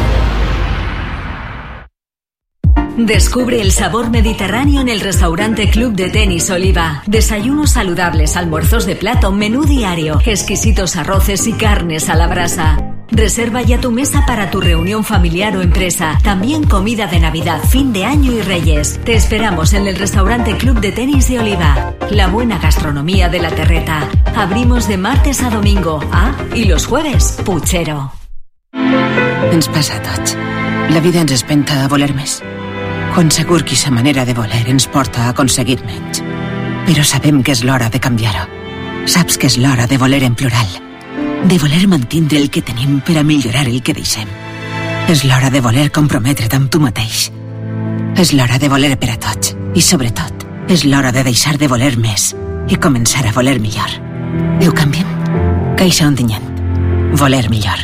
Descubre el sabor mediterráneo en el restaurante Club de Tenis Oliva. Desayunos saludables, almuerzos de plato, menú diario, exquisitos arroces y carnes a la brasa. Reserva ya tu mesa para tu reunión familiar o empresa. También comida de Navidad, fin de año y Reyes. Te esperamos en el restaurante Club de Tenis de Oliva. La buena gastronomía de la terreta. Abrimos de martes a domingo. Ah, i los jueves, Puchero.
Ens passa a tots. La vida ens espenta a voler més. Quan segur que sa manera de voler ens porta a aconseguir menys. Però sabem que és l'hora de canviar-ho. Saps que és l'hora de voler en plural. De voler mantindre el que tenim per a millorar el que deixem. És l'hora de voler comprometre't amb tu mateix. És l'hora de voler per a tots. I sobretot, és l'hora de deixar de voler més i començar a voler millor. Diu canviem? Caixa Ontinyent. Voler millor.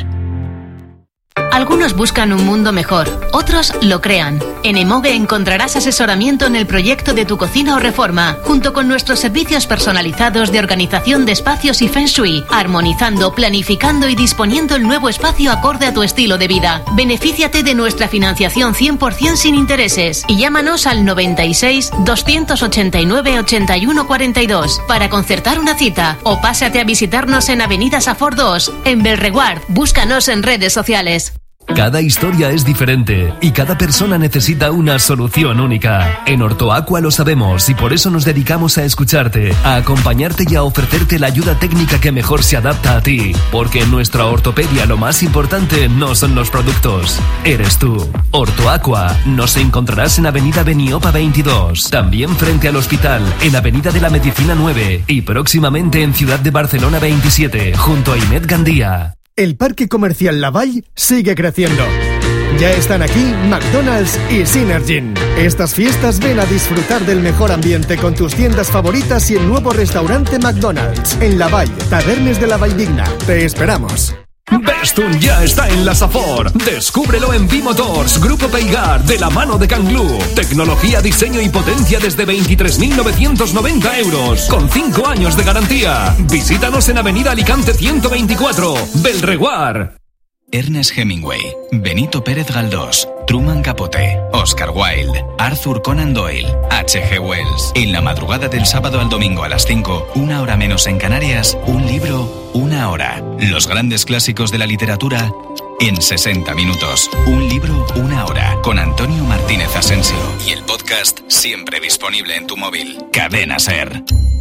Algunos buscan un mundo mejor, otros lo crean. En Emoge encontrarás asesoramiento en el proyecto de tu cocina o reforma, junto con nuestros servicios personalizados de organización de espacios y Feng Shui, armonizando, planificando y disponiendo el nuevo espacio acorde a tu estilo de vida. Benefíciate de nuestra financiación cien por ciento sin intereses y llámanos al noventa y seis, doscientos ochenta y nueve, ochenta y uno cuarenta y dos para concertar una cita o pásate a visitarnos en Avenida Safor dos, en Belreguard. Búscanos en redes sociales.
Cada historia es diferente y cada persona necesita una solución única. En Ortoaqua lo sabemos y por eso nos dedicamos a escucharte, a acompañarte y a ofrecerte la ayuda técnica que mejor se adapta a ti. Porque en nuestra ortopedia lo más importante no son los productos, eres tú. Ortoaqua nos encontrarás en Avenida Beniopa veintidós, también frente al hospital, en Avenida de la Medicina nueve y próximamente en Ciudad de Barcelona veintisiete, junto a Imet Gandía.
El Parque Comercial Laval sigue creciendo. Ya están aquí McDonald's y Synergin. Estas fiestas ven a disfrutar del mejor ambiente con tus tiendas favoritas y el nuevo restaurante McDonald's en Laval, Tabernes de la Valldigna. Te esperamos.
Bestun ya está en la Safor. Descúbrelo en B-Motors, Grupo Peigar, de la mano de Canglú. Tecnología, diseño y potencia desde veintitrés mil novecientos noventa euros, con cinco años de garantía. Visítanos en Avenida Alicante ciento veinticuatro, Belreguard.
Ernest Hemingway, Benito Pérez Galdós, Truman Capote, Oscar Wilde, Arthur Conan Doyle, H G Wells. En la madrugada del sábado al domingo a las cinco, una hora menos en Canarias, un libro, una hora. Los grandes clásicos de la literatura en sesenta minutos. Un libro, una hora. Con Antonio Martínez Asensio. Y el podcast siempre disponible en tu móvil. Cadena SER.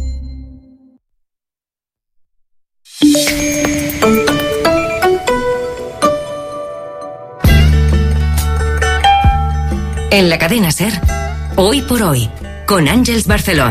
En la cadena SER, Hoy por Hoy, con Ángels Barceló.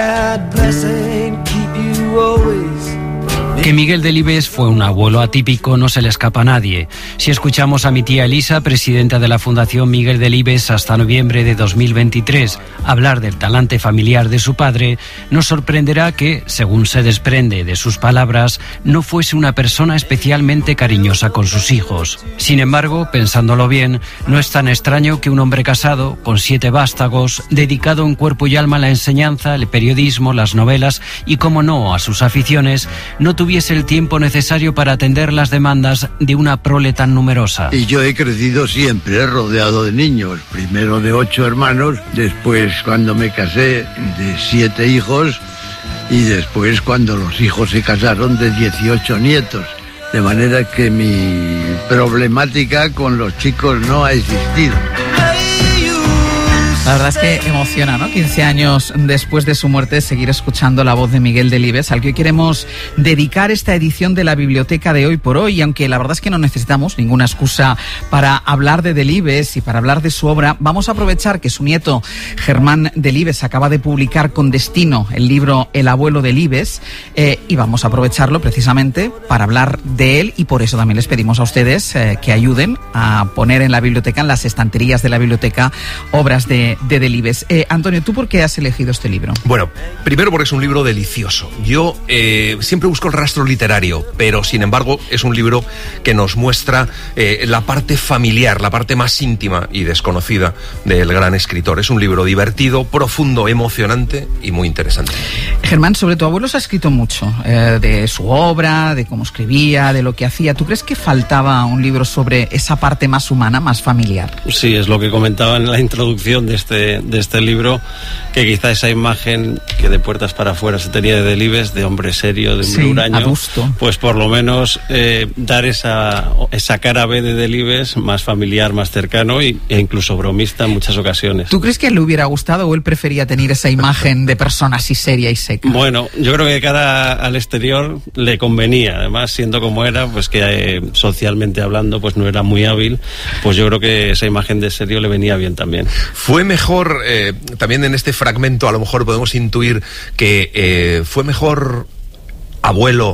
Que Miguel Delibes fue un abuelo atípico no se le escapa a nadie. Si escuchamos a mi tía Elisa, presidenta de la Fundación Miguel Delibes hasta noviembre de dos mil veintitrés, hablar del talante familiar de su padre, nos sorprenderá que, según se desprende de sus palabras, no fuese una persona especialmente cariñosa con sus hijos. Sin embargo, pensándolo bien, no es tan extraño que un hombre casado, con siete vástagos, dedicado en cuerpo y alma a la enseñanza, el periodismo, las novelas y, como no, a sus aficiones, no tuviese el tiempo necesario para atender las demandas de una prole tan numerosa.
Y yo he crecido siempre rodeado de niños, primero de ocho hermanos, después cuando me casé de siete hijos y después cuando los hijos se casaron de dieciocho nietos. De manera que mi problemática con los chicos no ha existido.
La verdad es que emociona, ¿no? quince años después de su muerte, seguir escuchando la voz de Miguel Delibes, al que hoy queremos dedicar esta edición de la biblioteca de Hoy por Hoy, y aunque la verdad es que no necesitamos ninguna excusa para hablar de Delibes y para hablar de su obra, vamos a aprovechar que su nieto Germán Delibes acaba de publicar con Destino el libro El abuelo Delibes, eh, y vamos a aprovecharlo precisamente para hablar de él, y por eso también les pedimos a ustedes eh, que ayuden a poner en la biblioteca, en las estanterías de la biblioteca, obras de de Delibes. Eh, Antonio, ¿tú por qué has elegido este libro?
Bueno, primero porque es un libro delicioso. Yo eh, siempre busco el rastro literario, pero sin embargo es un libro que nos muestra eh, la parte familiar, la parte más íntima y desconocida del gran escritor. Es un libro divertido, profundo, emocionante y muy interesante.
Germán, sobre tu abuelo se ha escrito mucho, eh, de su obra, de cómo escribía, de lo que hacía. ¿Tú crees que faltaba un libro sobre esa parte más humana, más familiar?
Sí, es lo que comentaba en la introducción de este De, de este libro, que quizá esa imagen que de puertas para afuera se tenía de Delibes, de hombre serio, de un
sí,
huraño,
adusto,
pues por lo menos eh, dar esa, esa cara B de Delibes más familiar, más cercano y, e incluso bromista en muchas ocasiones.
¿Tú crees que a él le hubiera gustado o él prefería tener esa imagen de persona así seria y seca?
Bueno, yo creo que cara al exterior le convenía, además siendo como era, pues que eh, socialmente hablando pues no era muy hábil, pues yo creo que esa imagen de serio le venía bien también.
Fue mejor, eh, también en este fragmento a lo mejor podemos intuir que eh, fue mejor abuelo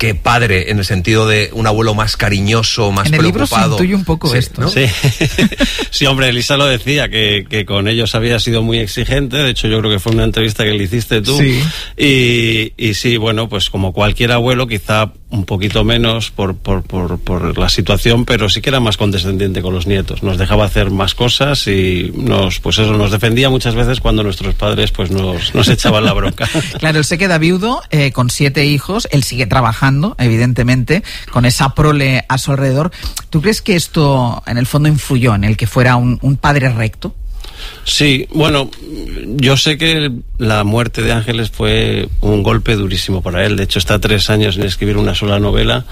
que padre, en el sentido de un abuelo más cariñoso, más
en el
preocupado.
Libro se intuye un poco
sí,
esto,
¿no?
Sí. Sí, hombre, Elisa lo decía, que, que con ellos había sido muy exigente. De hecho, yo creo que fue una entrevista que le hiciste tú.
Sí.
Y, y sí, bueno, pues como cualquier abuelo, quizá un poquito menos por, por, por, por la situación, pero sí que era más condescendiente con los nietos. Nos dejaba hacer más cosas y nos, pues eso, nos defendía muchas veces cuando nuestros padres pues nos, nos echaban la bronca.
Claro, él se queda viudo eh, con siete hijos, él sigue trabajando, evidentemente, con esa prole a su alrededor. ¿Tú crees que esto, en el fondo, influyó en el que fuera un, un padre recto?
Sí, bueno, yo sé que la muerte de Ángeles fue un golpe durísimo para él. De hecho, está tres años sin escribir una sola novela,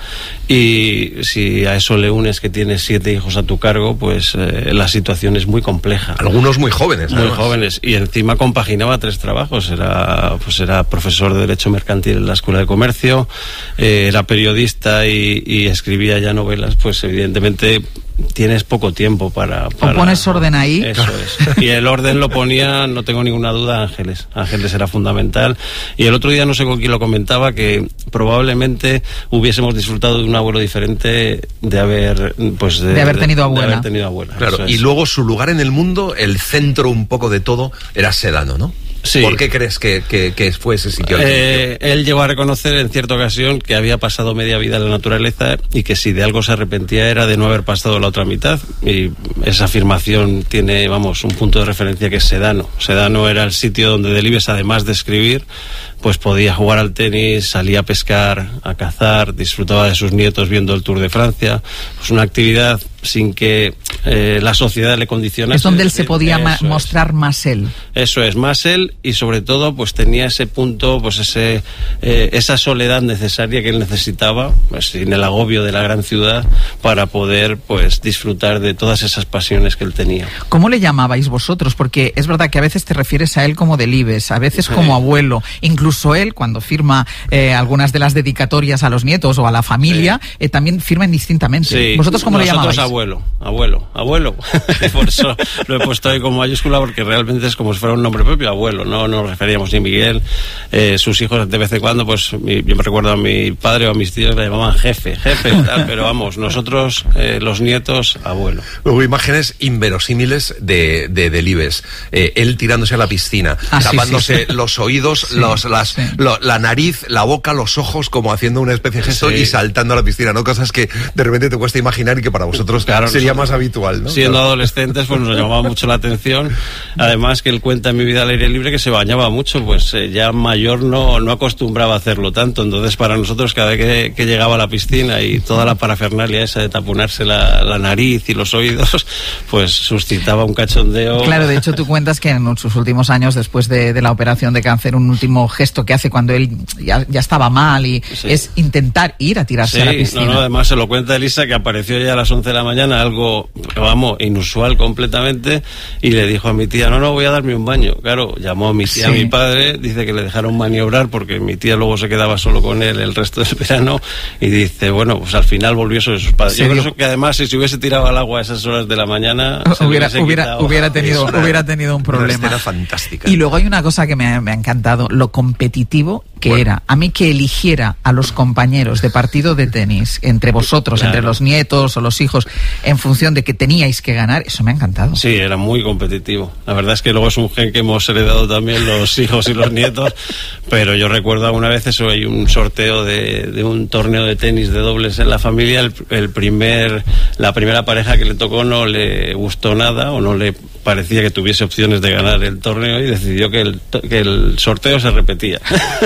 y si a eso le unes que tienes siete hijos a tu cargo, pues eh, la situación es muy compleja.
Algunos muy jóvenes,
Muy
además.
jóvenes, y encima compaginaba tres trabajos. Era, pues era profesor de Derecho Mercantil en la Escuela de Comercio, eh, era periodista y, y escribía ya novelas. Pues evidentemente tienes poco tiempo para... para...
O pones orden ahí.
Eso es. Y el orden lo ponía, no tengo ninguna duda, Ángeles. Ángeles era fundamental. Y el otro día, no sé con quién lo comentaba, que probablemente hubiésemos disfrutado de un abuelo diferente de haber... Pues de,
de haber tenido abuela.
De haber tenido abuela.
Claro, y luego su lugar en el mundo, el centro un poco de todo, era Sedano, ¿no?
Sí.
¿Por qué crees que, que, que fue ese sitio?
Eh, él llegó a reconocer en cierta ocasión que había pasado media vida en la naturaleza y que si de algo se arrepentía era de no haber pasado la otra mitad. Y esa afirmación tiene, vamos, un punto de referencia que es Sedano. Sedano era el sitio donde Delibes, además de escribir, pues podía jugar al tenis, salía a pescar, a cazar, disfrutaba de sus nietos viendo el Tour de Francia. Pues una actividad sin que eh, la sociedad le condicionase.
Es donde él se podía ma-
Eso
mostrar
es.
más él.
Eso es, más él, y sobre todo pues tenía ese punto, pues ese eh, esa soledad necesaria que él necesitaba, pues sin el agobio de la gran ciudad, para poder pues disfrutar de todas esas pasiones que él tenía.
¿Cómo le llamabais vosotros? Porque es verdad que a veces te refieres a él como Delibes, a veces
Sí.
como abuelo. Incluso él, cuando firma eh, algunas de las dedicatorias a los nietos o a la familia,
Sí.
eh, también firma indistintamente.
Sí.
¿Vosotros cómo le
Nosotros
llamabais?
abuelo, abuelo, abuelo. Por eso lo he puesto ahí como mayúscula, porque realmente es como si fuera un nombre propio, abuelo. No nos referíamos ni a Miguel. Eh, sus hijos de vez en cuando, pues mi, yo me recuerdo a mi padre o a mis tíos le llamaban jefe, jefe, tal, pero vamos, nosotros, eh, los nietos, abuelo.
Hubo imágenes inverosímiles de, de Delibes. Eh, él tirándose a la piscina,
Ah, sí,
tapándose
sí.
los oídos,
Sí,
los, las,
sí.
lo- la nariz, la boca, los ojos, como haciendo una especie de gesto
Sí.
y saltando a la piscina, ¿no? Cosas que de repente te cuesta imaginar y que para vosotros
Claro,
sería
nosotros,
más habitual, ¿no?
Siendo
Claro.
adolescentes, pues nos llamaba mucho la atención. Además, que él cuenta en Mi vida al aire libre que se bañaba mucho, pues eh, ya mayor no, no acostumbraba a hacerlo tanto. Entonces, para nosotros, cada vez que, que llegaba a la piscina y toda la parafernalia esa de taponarse la, la nariz y los oídos, pues suscitaba un cachondeo.
Claro, de hecho tú cuentas que en sus últimos años, después de, de la operación de cáncer, un último gesto que hace cuando él ya, ya estaba mal y
Sí.
es intentar ir a tirarse
Sí,
a la piscina.
no, no, además se lo cuenta Elisa, que apareció ya a las once de la mañana, algo, vamos, inusual completamente, y le dijo a mi tía, no, no, voy a darme un baño. Claro, llamó a mi tía, a
Sí.
mi padre, dice que le dejaron maniobrar porque mi tía luego se quedaba solo con él el resto del verano, y dice, bueno, pues al final volvió sobre sus padres.
Se
Yo
dio-
creo que además, si se hubiese tirado al agua a esas horas de la mañana, se le
hubiera,
hubiese
hubiera,
quitado.
hubiera, tenido,
Es una-
hubiera tenido un
Una
problema.
escena fantástica.
Y luego hay una cosa que me, me ha encantado, lo competitivo que
Bueno.
era. A mí que eligiera a los compañeros de partido de tenis, entre vosotros,
Claro.
entre los nietos o los hijos, en función de que teníais que ganar, eso me ha encantado.
Sí, era muy competitivo. La verdad es que luego es un gen que hemos heredado también los hijos y los nietos, pero yo recuerdo alguna vez eso, hay un sorteo de, de un torneo de tenis de dobles en la familia, el, el primer, la primera pareja que le tocó no le gustó nada o no le parecía que tuviese opciones de ganar el torneo y decidió que el, to- que el sorteo se repetía.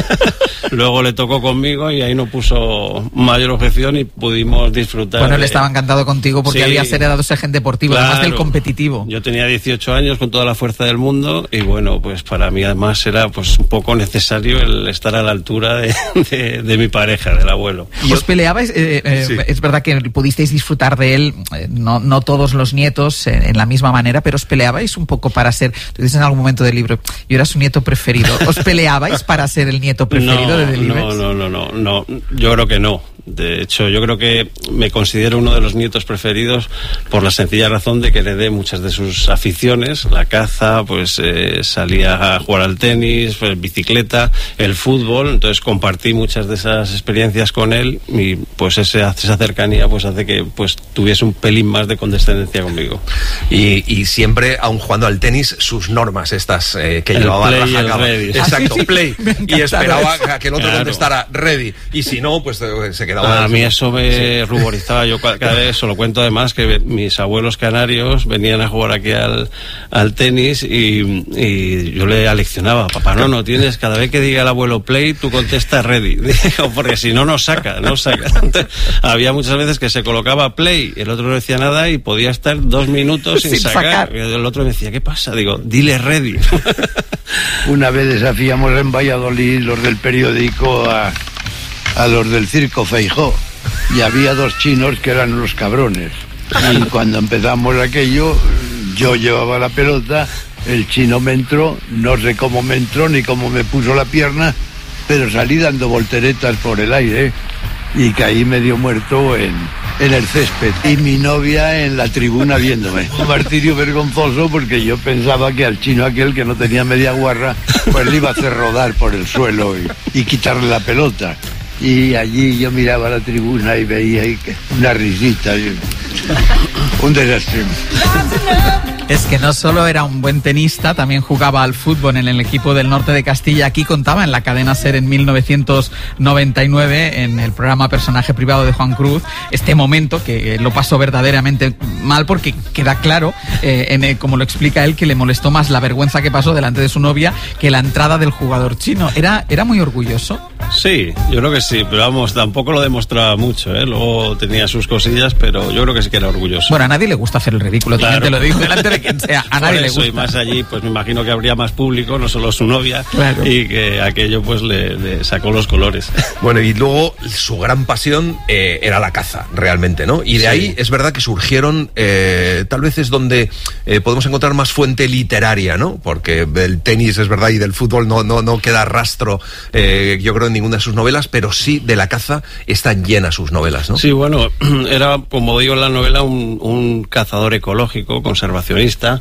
Luego le tocó conmigo y ahí no puso mayor objeción y pudimos disfrutar.
Bueno, él
de-
estaba encantado contigo porque
Sí.
habías heredado ese gen deportivo, además del
Claro.
competitivo.
Yo tenía dieciocho años con toda la fuerza del mundo y bueno, pues para mí además era pues un poco necesario el estar a la altura de, de, de mi pareja, del abuelo.
¿Os peleabais? Eh, eh,
Sí.
Es verdad que pudisteis disfrutar de él, eh, no, no todos los nietos eh, en la misma manera, pero os peleabais un poco para ser, tú dices en algún momento del libro, yo era su nieto preferido. ¿Os peleabais para ser el nieto preferido
no,
de Delibes?
no, no, no, no, no, yo creo que no. De hecho, yo creo que me considero uno de los nietos preferidos por la sencilla razón de que heredé muchas de sus aficiones, la caza, pues eh, salía a jugar al tenis, pues, bicicleta, el fútbol, entonces compartí muchas de esas experiencias con él y pues ese, esa cercanía pues hace que pues tuviese un pelín más de condescendencia conmigo.
Y, y siempre, aun jugando al tenis, sus normas estas eh, que
el
llevaba
play y el
Raja
ready.
Exacto,
Ah, sí,
play. Y esperaba
eso.
a que el otro
Claro.
contestara ready. Y si no, pues eh, se quedaba...
A mí eso me ruborizaba. Yo cada vez, se lo cuento además, que mis abuelos canarios venían a jugar aquí al, al tenis y, y yo le aleccionaba, papá, no, no tienes, cada vez que diga el abuelo play, tú contestas ready. Digo, porque si no, no saca, no saca. Entonces, había muchas veces que se colocaba play, el otro no decía nada y podía estar dos minutos sin,
Sin
sacar.
sacar.
El otro me decía, ¿qué pasa? Digo, dile ready.
Una vez desafiamos en Valladolid los del periódico a, a los del circo Feijó y había dos chinos que eran unos cabrones y cuando empezamos aquello yo llevaba la pelota, el chino me entró, no sé cómo me entró ni cómo me puso la pierna, pero salí dando volteretas por el aire y caí medio muerto en, en el césped y mi novia en la tribuna viéndome. Un martirio vergonzoso porque yo pensaba que al chino aquel que no tenía media guarra pues le iba a hacer rodar por el suelo y, y quitarle la pelota. Y allí yo miraba la tribuna y veía ahí que una risita y un desastre.
Es que no solo era un buen tenista, también jugaba al fútbol en el equipo del norte de Castilla. Aquí contaba en la cadena SER en mil novecientos noventa y nueve, en el programa Personaje Privado de Juan Cruz, este momento que lo pasó verdaderamente mal porque queda claro, eh, en el, como lo explica él, que le molestó más la vergüenza que pasó delante de su novia que la entrada del jugador chino. Era, era muy orgulloso.
Sí, yo creo que sí, pero vamos, tampoco lo demostraba mucho, ¿eh? Luego tenía sus cosillas, pero yo creo que sí que era orgulloso.
Bueno, a nadie le gusta hacer el ridículo, también
Claro.
te lo digo, delante de quien sea, a nadie
Por
le
eso,
gusta.
y más allí, pues me imagino que habría más público, no solo su novia,
Claro.
y que aquello pues le, le sacó los colores.
Bueno, y luego su gran pasión eh, era la caza, realmente, ¿no? Y de
Sí.
ahí es verdad que surgieron, eh, tal vez es donde eh, podemos encontrar más fuente literaria, ¿no? Porque del tenis, es verdad, y del fútbol no, no, no queda rastro, eh, yo creo, en ninguna de sus novelas, pero sí de la caza están llenas sus novelas, ¿no?
Sí, bueno, era, como digo en la novela, un, un cazador ecológico, conservacionista,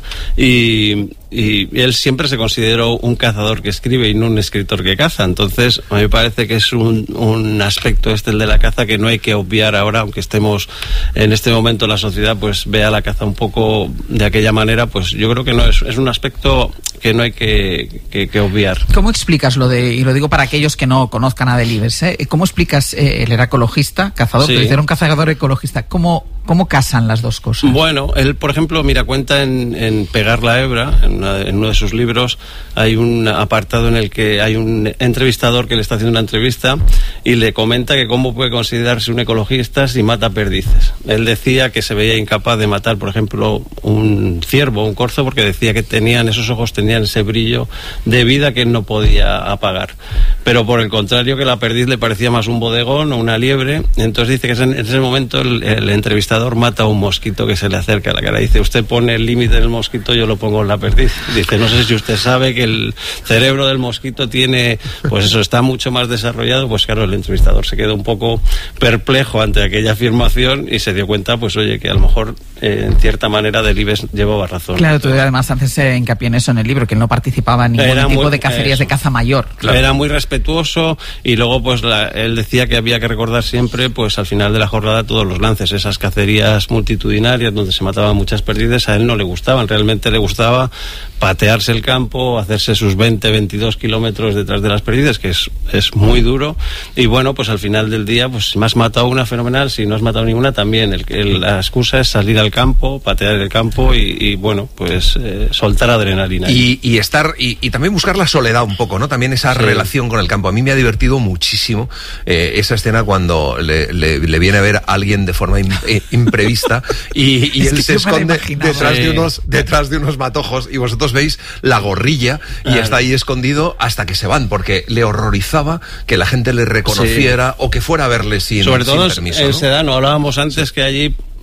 y, y él siempre se consideró un cazador que escribe y no un escritor que caza. Entonces, a mí me parece que es un, un aspecto este, el de la caza, que no hay que obviar ahora, aunque estemos en este momento la sociedad pues vea la caza un poco de aquella manera, pues yo creo que no es, es un aspecto que no hay que, que, que obviar.
¿Cómo explicas lo de, y lo digo para aquellos que no conozcan a Delibes, ¿eh? ¿Cómo explicas, eh, él era ecologista, cazador,
Sí.
pero era un cazador ecologista? ¿Cómo, cómo casan las dos cosas?
Bueno, él, por ejemplo, mira, cuenta en, en Pegar la hebra, en, una- en uno de sus libros, hay un apartado en el que hay un entrevistador que le está haciendo una entrevista y le comenta que cómo puede considerarse un ecologista si mata perdices. Él decía que se veía incapaz de matar, por ejemplo, un ciervo, un corzo, porque decía que tenían, esos ojos tenían ese brillo de vida que él no podía apagar. Pero por el contrario, que la perdiz le parecía más un bodegón o una liebre. Entonces dice que en ese momento el, el entrevistador mata a un mosquito que se le acerca a la cara. Dice, usted pone el límite del mosquito, yo lo pongo en la perdiz. Dice, no sé si usted sabe que el cerebro del mosquito tiene, pues eso, está mucho más desarrollado. Pues claro, el entrevistador se quedó un poco perplejo ante aquella afirmación y se dio cuenta, pues oye, que a lo mejor eh, en cierta manera Delibes llevaba razón.
Claro, tú además haces eh, hincapié en eso en el libro, que él no participaba en ningún
Era
tipo
muy-
de cacerías
eso.
de caza mayor.
Era muy respetuoso y luego pues la- él decía que había que recordar siempre pues al final de la jornada todos los lances, esas cacerías multitudinarias donde se mataban muchas perdices, a él no le gustaban, realmente le gustaba patearse el campo, hacerse sus veinte, veintidós kilómetros detrás de las perdices, que es, es muy duro, y bueno, pues al final del día, pues si me has matado una, fenomenal, si no has matado ninguna, también. El, el- la excusa es salir al campo, patear el campo y, y bueno, pues eh, soltar adrenalina.
Y, y estar y, y también buscar la soledad un poco, ¿no? También esa
Sí.
relación con el campo. A mí me ha divertido muchísimo eh, esa escena cuando le, le- le viene a ver a alguien de forma im- eh, imprevista y, y
Es
él
que
se
yo me lo
esconde
imaginaba.
detrás de
Sí.
unos detrás de unos matojos y vosotros veis la gorrilla y
Claro.
está ahí escondido hasta que se van, porque le horrorizaba que la gente le reconociera o que fuera a verle sin,
Sobre todo
sin
en-
permiso,
en
¿no?
Sedano, hablábamos antes que allí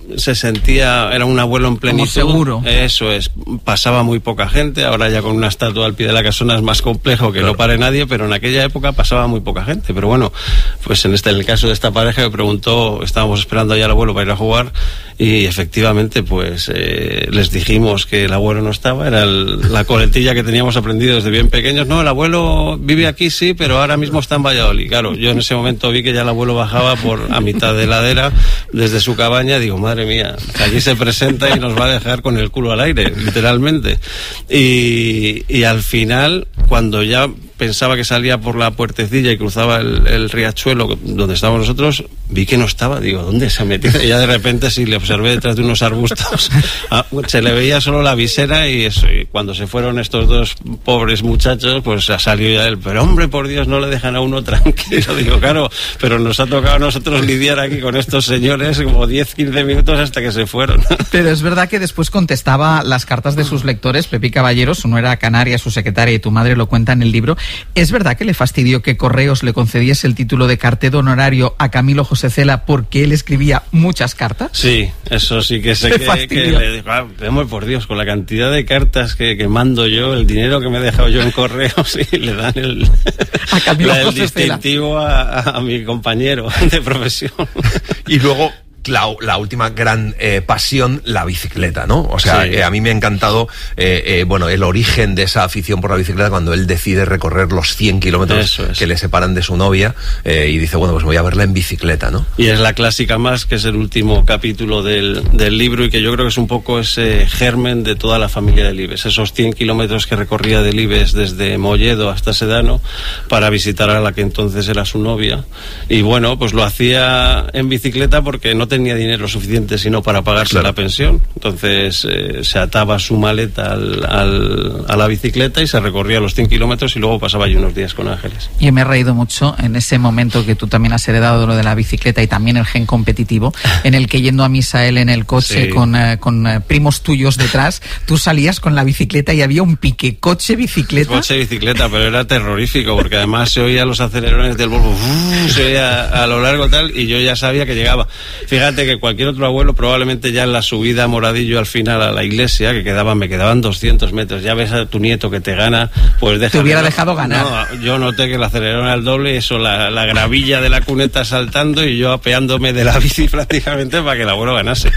se sentía, era un abuelo en plenitud.
Como seguro.
Eso es, pasaba muy poca gente, ahora ya con una estatua al pie de la casona es más complejo que claro. no pare nadie, pero en aquella época pasaba muy poca gente. Pero bueno, pues en este en el caso de esta pareja me preguntó, estábamos esperando allá al abuelo para ir a jugar y efectivamente pues eh, les dijimos que el abuelo no estaba, era el, la coletilla que teníamos aprendido desde bien pequeños. No, el abuelo vive aquí sí, pero ahora mismo está en Valladolid. Claro, yo en ese momento vi que ya el abuelo bajaba por a mitad de ladera desde su cabaña, digo, madre mía, allí se presenta y nos va a dejar con el culo al aire, literalmente. Y, y al final, cuando ya pensaba que salía por la puertecilla y cruzaba el, el riachuelo donde estábamos nosotros, vi que no estaba, digo, ¿dónde se ha metido? Y ya de repente sí le observé detrás de unos arbustos, ah, se le veía solo la visera y eso, y cuando se fueron estos dos pobres muchachos, pues salió ya él, pero hombre, por Dios, no le dejan a uno tranquilo, digo, claro, pero nos ha tocado a nosotros lidiar aquí con estos señores como diez, quince minutos hasta que se fueron.
Pero es verdad que después contestaba las cartas de sus lectores, Pepi Caballero, su nuera canaria, su secretaria y tu madre lo cuenta en el libro. ¿Es verdad que le fastidió que Correos le concediese el título de cartero honorario a Camilo José Cela porque él escribía muchas cartas?
Sí, eso sí que sé que, que le digo, ah, por Dios, con la cantidad de cartas que, que mando yo, el dinero que me he dejado yo en Correos, y le dan el,
a Camilo
el
José
distintivo a, a, a mi compañero de profesión.
Y luego La, la última gran eh, pasión, la bicicleta, ¿no? O sea,
sí.
eh, a mí me ha encantado, eh, eh, bueno, el origen de esa afición por la bicicleta cuando él decide recorrer los cien kilómetros es. que le separan de su novia eh, y dice, bueno, pues voy a verla en bicicleta, ¿no?
Y es la clásica más, que es el último capítulo del, del libro y que yo creo que es un poco ese germen de toda la familia de Libes, esos cien kilómetros que recorría de Libes desde Molledo hasta Sedano para visitar a la que entonces era su novia. Y bueno, pues lo hacía en bicicleta porque no tenía dinero suficiente sino para pagarse claro. la pensión, entonces eh, se ataba su maleta al, al, a la bicicleta y se recorría los cien kilómetros y luego pasaba allí unos días con Ángeles.
Yo me he reído mucho en ese momento que tú también has heredado lo de la bicicleta y también el gen competitivo, en el que yendo a misa él en el coche sí. con, eh, con eh, primos tuyos detrás, tú salías con la bicicleta y había un pique coche-bicicleta.
Coche-bicicleta, pero era terrorífico porque además se oía los acelerones del Volvo, se oía a lo largo tal y yo ya sabía que llegaba. Fíjate Fíjate que cualquier otro abuelo probablemente ya en la subida a Moradillo al final a la iglesia, que quedaban, me quedaban doscientos metros, ya ves a tu nieto que te gana, pues deja...
Te hubiera no, dejado ganar.
No, yo noté que el acelerón era el doble, eso, la, la gravilla de la cuneta saltando y yo apeándome de la bici prácticamente para que el abuelo ganase.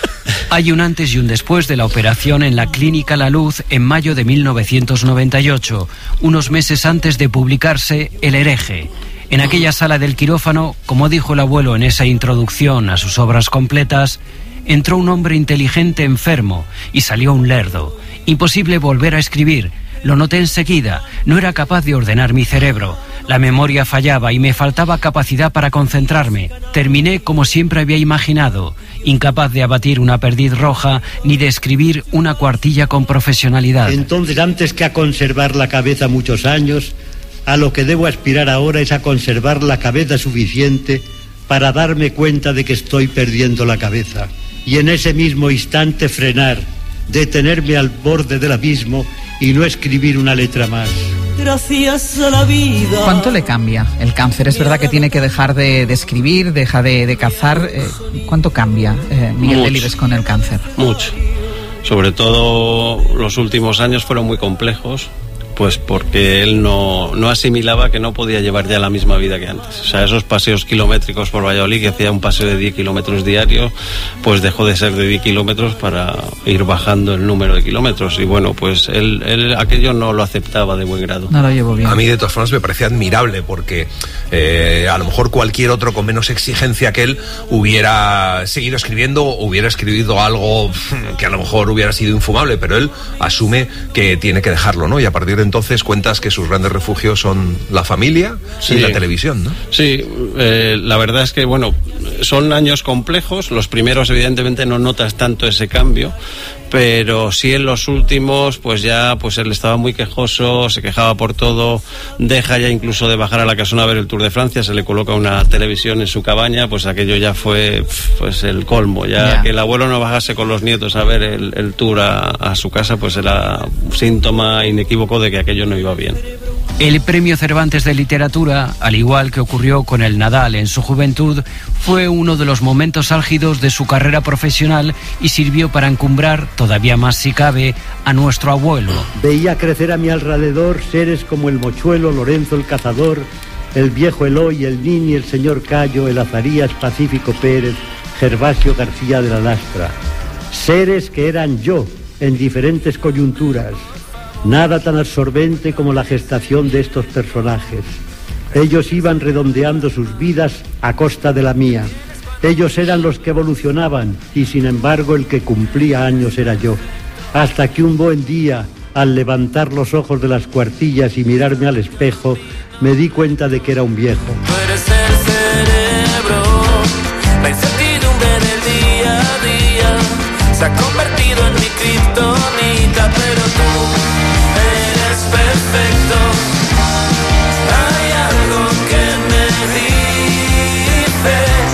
Hay un antes y un después de la operación en la Clínica La Luz en mayo de mil novecientos noventa y ocho, unos meses antes de publicarse El hereje. En aquella sala del quirófano, como dijo el abuelo en esa introducción a sus obras completas, entró un hombre inteligente enfermo y salió un lerdo. Imposible volver a escribir. Lo noté enseguida. No era capaz de ordenar mi cerebro. La memoria fallaba y me faltaba capacidad para concentrarme. Terminé como siempre había imaginado, incapaz de abatir una perdiz roja ni de escribir una cuartilla con profesionalidad.
Entonces, antes que a conservar la cabeza muchos años, a lo que debo aspirar ahora es a conservar la cabeza suficiente para darme cuenta de que estoy perdiendo la cabeza. Y en ese mismo instante frenar, detenerme al borde del abismo y no escribir una letra más.
Gracias a la vida. ¿Cuánto le cambia el cáncer? Es verdad que tiene que dejar de, de escribir, deja de, de cazar. Eh, ¿Cuánto cambia eh, Miguel Delibes con el cáncer?
Mucho. Sobre todo los últimos años fueron muy complejos. Pues porque él no, no asimilaba que no podía llevar ya la misma vida que antes. O sea, esos paseos kilométricos por Valladolid, que hacía un paseo de diez kilómetros diarios, pues dejó de ser de diez kilómetros para ir bajando el número de kilómetros. Y bueno, pues él, él aquello no lo aceptaba de buen grado.
No lo llevo bien.
A mí, de todas formas, me parecía admirable porque eh, a lo mejor cualquier otro con menos exigencia que él hubiera seguido escribiendo, hubiera escrito algo que a lo mejor hubiera sido infumable, pero él asume que tiene que dejarlo, ¿no? Y a partir de entonces cuentas que sus grandes refugios son la familia sí. y la televisión, ¿no?
Sí, eh, la verdad es que, bueno, son años complejos. Los primeros, evidentemente, no notas tanto ese cambio, pero sí en los últimos, pues ya, pues él estaba muy quejoso, se quejaba por todo, deja ya incluso de bajar a la casona a ver el Tour de Francia, se le coloca una televisión en su cabaña, pues aquello ya fue, pues el colmo, ya yeah. que el abuelo no bajase con los nietos a ver el, el Tour a, a su casa, pues era síntoma inequívoco de que aquello no iba bien.
El Premio Cervantes de Literatura, al igual que ocurrió con el Nadal en su juventud, fue uno de los momentos álgidos de su carrera profesional y sirvió para encumbrar, todavía más si cabe, a nuestro abuelo.
Veía crecer a mi alrededor seres como el Mochuelo, Lorenzo el Cazador, el viejo Eloy, el Nini, el señor Cayo, el Azarías Pacífico Pérez, Gervasio García de la Lastra. Seres que eran yo en diferentes coyunturas. Nada tan absorbente como la gestación de estos personajes. Ellos iban redondeando sus vidas a costa de la mía. Ellos eran los que evolucionaban y sin embargo el que cumplía años era yo. Hasta que un buen día, al levantar los ojos de las cuartillas y mirarme al espejo, me di cuenta de que era un viejo.
Tú eres el cerebro, la incertidumbre del día a día se ha convertido en mi kriptonita, pero tú eres perfecto. Hay algo que me dice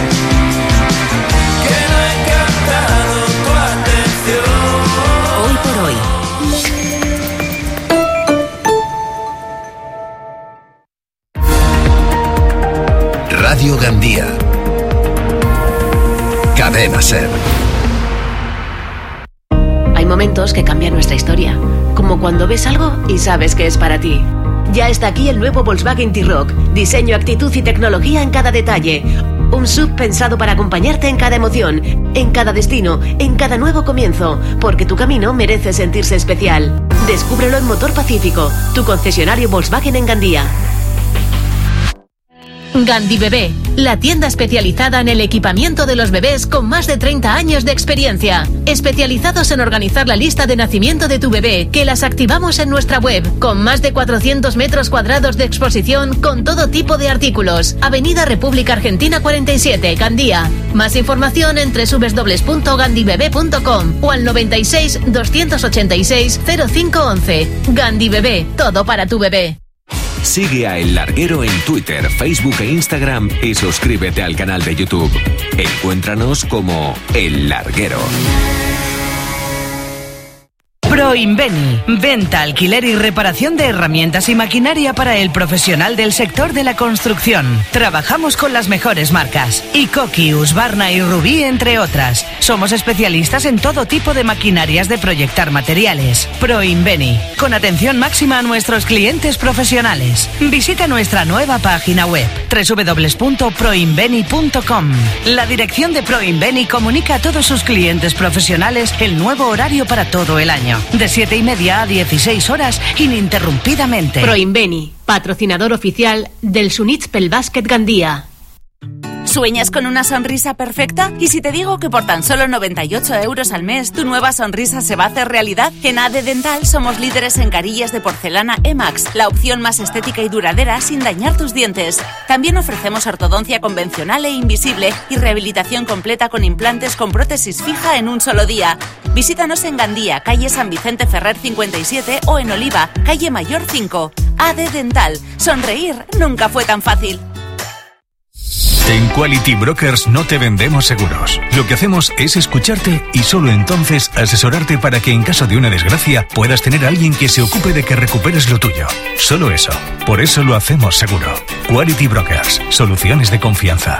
que no he captado tu atención.
Hoy por hoy.
Radio Gandía. Cadena Ser.
Hay momentos que cambian nuestra historia, como cuando ves algo y sabes que es para ti. Ya está aquí el nuevo Volkswagen T-Roc. Diseño, actitud y tecnología en cada detalle. Un S U V pensado para acompañarte en cada emoción, en cada destino, en cada nuevo comienzo, porque tu camino merece sentirse especial. Descúbrelo en Motor Pacífico, tu concesionario Volkswagen en Gandía. Gandhi Bebé, la tienda especializada en el equipamiento de los bebés con más de treinta años de experiencia. Especializados en organizar la lista de nacimiento de tu bebé, que las activamos en nuestra web, con más de cuatrocientos metros cuadrados de exposición con todo tipo de artículos. Avenida República Argentina cuarenta y siete, Gandía. Más información en doble u doble u doble u punto gandhi bebé punto com o al noventa y seis, doscientos ochenta y seis, cero cinco once. Gandhi Bebé, todo para tu bebé.
Sigue a El Larguero en Twitter, Facebook e Instagram y suscríbete al canal de YouTube. Encuéntranos como El Larguero.
Proinveni, venta, alquiler y reparación de herramientas y maquinaria para el profesional del sector de la construcción. Trabajamos con las mejores marcas, Ikoki, Husqvarna y Rubí, entre otras. Somos especialistas en todo tipo de maquinarias de proyectar materiales. Proinveni, con atención máxima a nuestros clientes profesionales. Visita nuestra nueva página web, doble u doble u doble u punto proinveni punto com. La dirección de Proinveni comunica a todos sus clientes profesionales el nuevo horario para todo el año. De siete y media a dieciséis horas, ininterrumpidamente.
Proinveni, patrocinador oficial del Sunitspel Basket Gandía.
¿Sueñas con una sonrisa perfecta? ¿Y si te digo que por tan solo noventa y ocho euros al mes tu nueva sonrisa se va a hacer realidad? En A D Dental somos líderes en carillas de porcelana Emax, la opción más estética y duradera sin dañar tus dientes. También ofrecemos ortodoncia convencional e invisible y rehabilitación completa con implantes con prótesis fija en un solo día. Visítanos en Gandía, calle San Vicente Ferrer cincuenta y siete o en Oliva, calle Mayor cinco. A D Dental. Sonreír nunca fue tan fácil.
En Quality Brokers no te vendemos seguros. Lo que hacemos es escucharte y solo entonces asesorarte para que en caso de una desgracia puedas tener a alguien que se ocupe de que recuperes lo tuyo. Solo eso. Por eso lo hacemos seguro. Quality Brokers. Soluciones de confianza.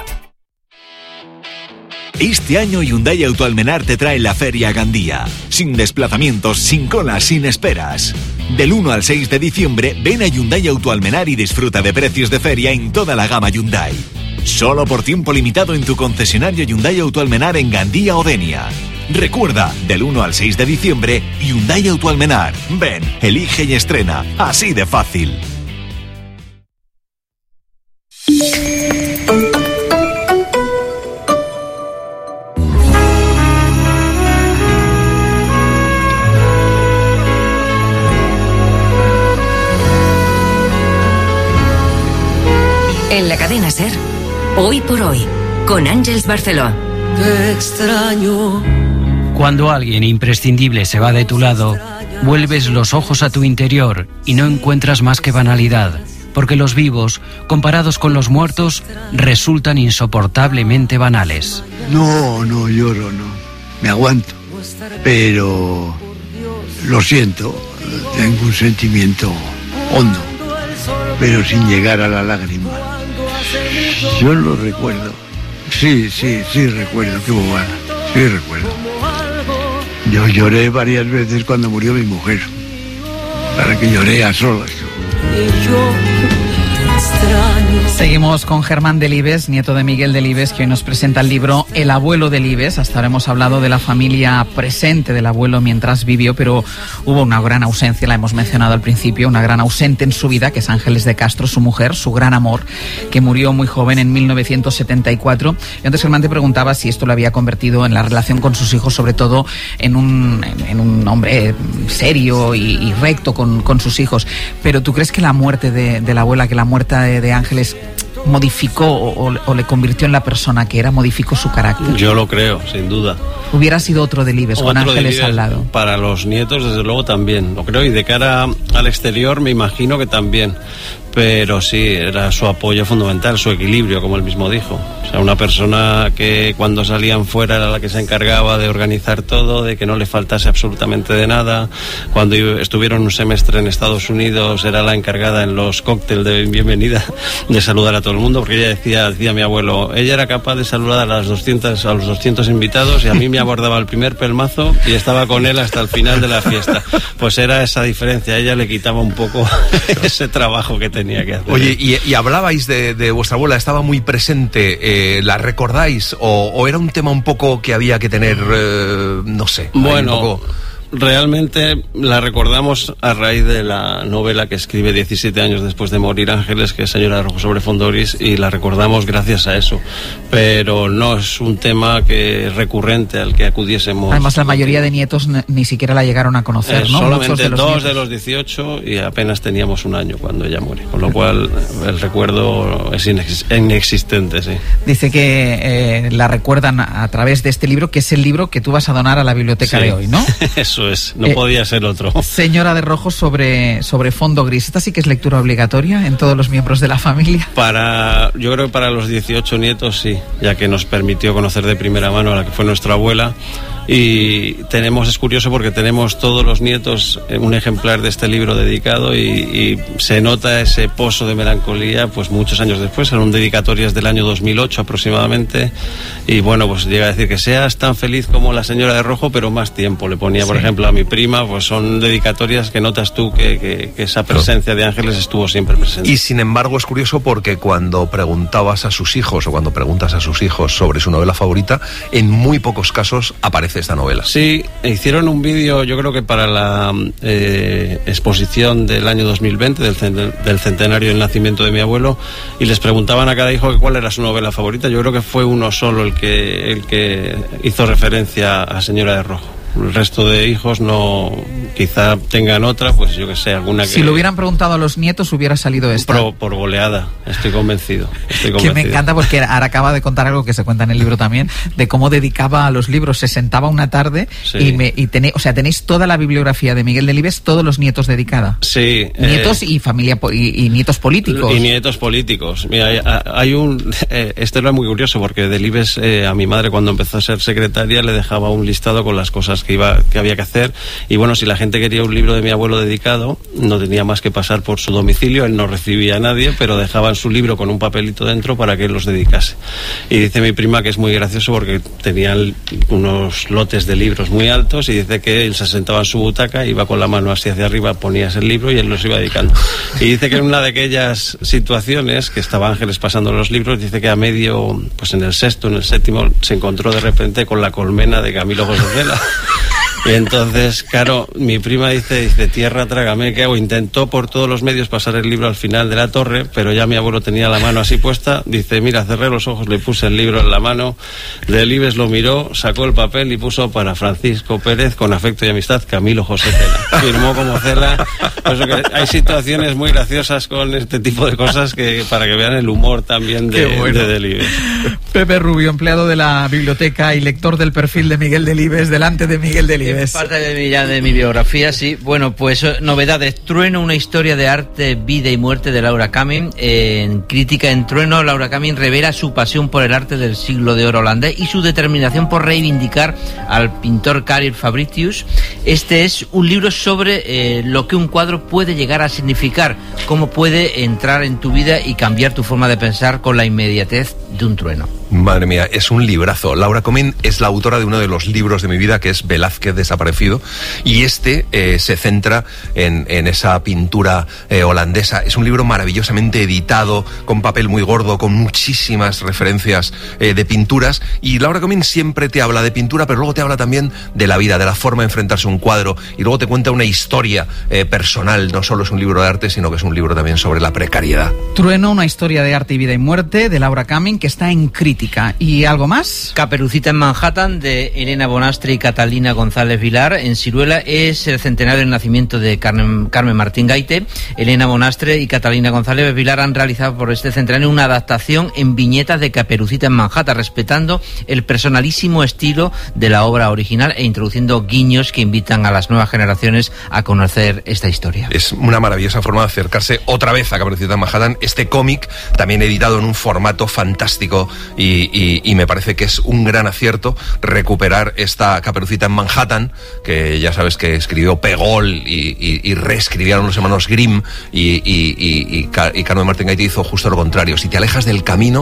Este año Hyundai Autoalmenar te trae la Feria Gandía. Sin desplazamientos, sin colas, sin esperas. Del uno al seis de diciembre, ven a Hyundai Autoalmenar y disfruta de precios de feria en toda la gama Hyundai. Solo por tiempo limitado en tu concesionario Hyundai Autoalmenar en Gandía o Denia. Recuerda, del uno al seis de diciembre, Hyundai Autoalmenar. Ven, elige y estrena. Así de fácil.
En la cadena SER, Hoy por Hoy, con Àngels Barceló.
Te extraño.
Cuando alguien imprescindible se va de tu lado, vuelves los ojos a tu interior y no encuentras más que banalidad, porque los vivos, comparados con los muertos, resultan insoportablemente banales.
No, no lloro, no. Me aguanto. Pero lo siento, tengo un sentimiento hondo. pero sin llegar a la lágrima. Yo lo recuerdo. Sí, sí, sí recuerdo, qué bobada. Sí recuerdo. Yo lloré varias veces cuando murió mi mujer. Para que lloré a solas.
Seguimos con Germán Delibes, nieto de Miguel Delibes, que hoy nos presenta el libro El abuelo Delibes. Hasta ahora hemos hablado de la familia presente del abuelo mientras vivió, pero hubo una gran ausencia, la hemos mencionado al principio, una gran ausente en su vida, que es Ángeles de Castro, su mujer, su gran amor, que murió muy joven en mil novecientos setenta y cuatro. Y antes Germán te preguntaba si esto lo había convertido en la relación con sus hijos, sobre todo en un, en, en un hombre serio y, y recto con, con sus hijos. Pero ¿tú crees que la muerte de, de la abuela, que la muerte de, de Ángeles modificó o, o le convirtió en la persona que era, modificó su carácter?
Yo lo creo, sin duda.
Hubiera sido otro Delibes, con Ángeles Delibes al lado.
Para los nietos, desde luego, también, lo creo, y de cara al exterior me imagino que también. Pero sí, era su apoyo fundamental, su equilibrio, como él mismo dijo. O sea, una persona que cuando salían fuera era la que se encargaba de organizar todo, de que no le faltase absolutamente de nada. Cuando estuvieron un semestre en Estados Unidos era la encargada en los cócteles de bienvenida de saludar a todo el mundo, porque ella decía, decía mi abuelo, ella era capaz de saludar a, las doscientos, a los doscientos invitados y a mí me abordaba el primer pelmazo y estaba con él hasta el final de la fiesta. Pues era esa diferencia, a ella le quitaba un poco ese trabajo que tenía.
Oye, y, y hablabais de, de vuestra abuela, estaba muy presente, eh, ¿la recordáis? O, ¿O era un tema un poco que había que tener, eh, no sé?
Bueno,
un poco...
realmente la recordamos a raíz de la novela que escribe diecisiete años después de morir Ángeles, que es Señora de Rojo sobre fondo gris, y la recordamos gracias a eso. Pero no es un tema que es recurrente al que acudiésemos.
Además, la mayoría de nietos ni siquiera la llegaron a conocer,
eh,
¿no?
Solamente
de los
dos
nietos.
de los dieciocho y apenas teníamos un año cuando ella muere. Con lo cual, el recuerdo es inex inexistente, sí.
Dice que eh, la recuerdan a través de este libro, que es el libro que tú vas a donar a la biblioteca
Sí.
de hoy, ¿no?
Eso es, no
Eh,
podía ser otro.
Señora de Rojo sobre, sobre fondo gris. ¿Esta sí que es lectura obligatoria en todos los miembros de la familia?
Para, yo creo que para los dieciocho nietos sí, ya que nos permitió conocer de primera mano a la que fue nuestra abuela. Y tenemos, es curioso porque tenemos todos los nietos un ejemplar de este libro dedicado y, y se nota ese pozo de melancolía pues muchos años después. Eran dedicatorias del año dos mil ocho aproximadamente y bueno, pues llega a decir que seas tan feliz como la señora de Rojo, pero más tiempo. Le ponía, por
Sí.
ejemplo, a mi prima, pues son dedicatorias que notas tú que, que, que esa presencia de Ángeles estuvo siempre presente.
Y sin embargo es curioso porque cuando preguntabas a sus hijos o cuando preguntas a sus hijos sobre su novela favorita, en muy pocos casos aparece esta novela.
Sí, hicieron un vídeo, yo creo que para la eh, exposición del año dos mil veinte, del, centen del centenario del nacimiento de mi abuelo, y les preguntaban a cada hijo que cuál era su novela favorita. Yo creo que fue uno solo el que, el que hizo referencia a Señora de Rojo. El resto de hijos no, quizá tengan otra, pues yo que sé, alguna que...
Si lo hubieran preguntado a los nietos hubiera salido esta.
Por, por goleada, estoy convencido, estoy convencido.
Que me encanta porque ahora acaba de contar algo que se cuenta en el libro también, de cómo dedicaba a los libros, se sentaba una tarde
Sí.
y, me, y tenéis, o sea, tenéis toda la bibliografía de Miguel Delibes, todos los nietos dedicada.
Sí.
Nietos
eh,
y familia po- y, y nietos políticos.
Y nietos políticos. Mira, hay, hay un... Eh, este era muy curioso porque Delibes eh, a mi madre cuando empezó a ser secretaria le dejaba un listado con las cosas que iba que había que hacer y bueno, si la gente quería un libro de mi abuelo dedicado no tenía más que pasar por su domicilio, él no recibía a nadie, pero dejaban su libro con un papelito dentro para que él los dedicase. Y dice mi prima que es muy gracioso porque tenían unos lotes de libros muy altos y dice que él se sentaba en su butaca, iba con la mano así hacia arriba, ponías el libro y él los iba dedicando. Y dice que en una de aquellas situaciones que estaba Ángeles pasando los libros, dice que a medio, pues en el sexto, en el séptimo, se encontró de repente con la colmena de Camilo José Cela. Y entonces, claro, mi prima dice, dice, tierra, trágame, ¿qué hago? Intentó por todos los medios pasar el libro al final de la torre, pero ya mi abuelo tenía la mano así puesta. Dice, mira, cerré los ojos, le puse el libro en la mano. Delibes lo miró, sacó el papel y puso para Francisco Pérez, con afecto y amistad, Camilo José Cela. Firmó como Cela. Pues que hay situaciones muy graciosas con este tipo de cosas que para que vean el humor también de,
Qué bueno.
de Delibes.
Pepe Rubio, empleado de la biblioteca y lector del perfil de Miguel Delibes, delante de Miguel Delibes. escribes.
Parte de mi, ya de mi biografía, sí. Bueno, pues novedades. Trueno, una historia de arte, vida y muerte de Laura Kamin. Eh, en crítica en Trueno, Laura Kamin revela su pasión por el arte del siglo de oro holandés y su determinación por reivindicar al pintor Karel Fabritius. Este es un libro sobre eh, lo que un cuadro puede llegar a significar, cómo puede entrar en tu vida y cambiar tu forma de pensar con la inmediatez de un trueno.
Madre mía, es un librazo. Laura Kamin es la autora de uno de los libros de mi vida, que es Velázquez desaparecido, y este eh, se centra en, en esa pintura eh, holandesa. Es un libro maravillosamente editado, con papel muy gordo, con muchísimas referencias eh, de pinturas, y Laura Kamin siempre te habla de pintura, pero luego te habla también de la vida, de la forma de enfrentarse a un cuadro, y luego te cuenta una historia eh, personal. No solo es un libro de arte, sino que es un libro también sobre la precariedad.
Trueno, una historia de arte y vida y muerte, de Laura Kamin, que está en crítica. ¿Y algo más?
Caperucita en Manhattan, de Elena Bonastre y Catalina González Vilar. En Siruela es el centenario del nacimiento de Carmen, Carmen Martín Gaite. Elena Bonastre y Catalina González Vilar han realizado por este centenario una adaptación en viñetas de Caperucita en Manhattan, respetando el personalísimo estilo de la obra original e introduciendo guiños que invitan a las nuevas generaciones a conocer esta historia.
Es una maravillosa forma de acercarse otra vez a Caperucita en Manhattan. Este cómic, también editado en un formato fantástico, y Y, y, y me parece que es un gran acierto recuperar esta Caperucita en Manhattan, que ya sabes que escribió Pegol y, y, y reescribieron los hermanos Grimm, y, y, y, y, y Carmen Martín Gaite hizo justo lo contrario. Si te alejas del camino,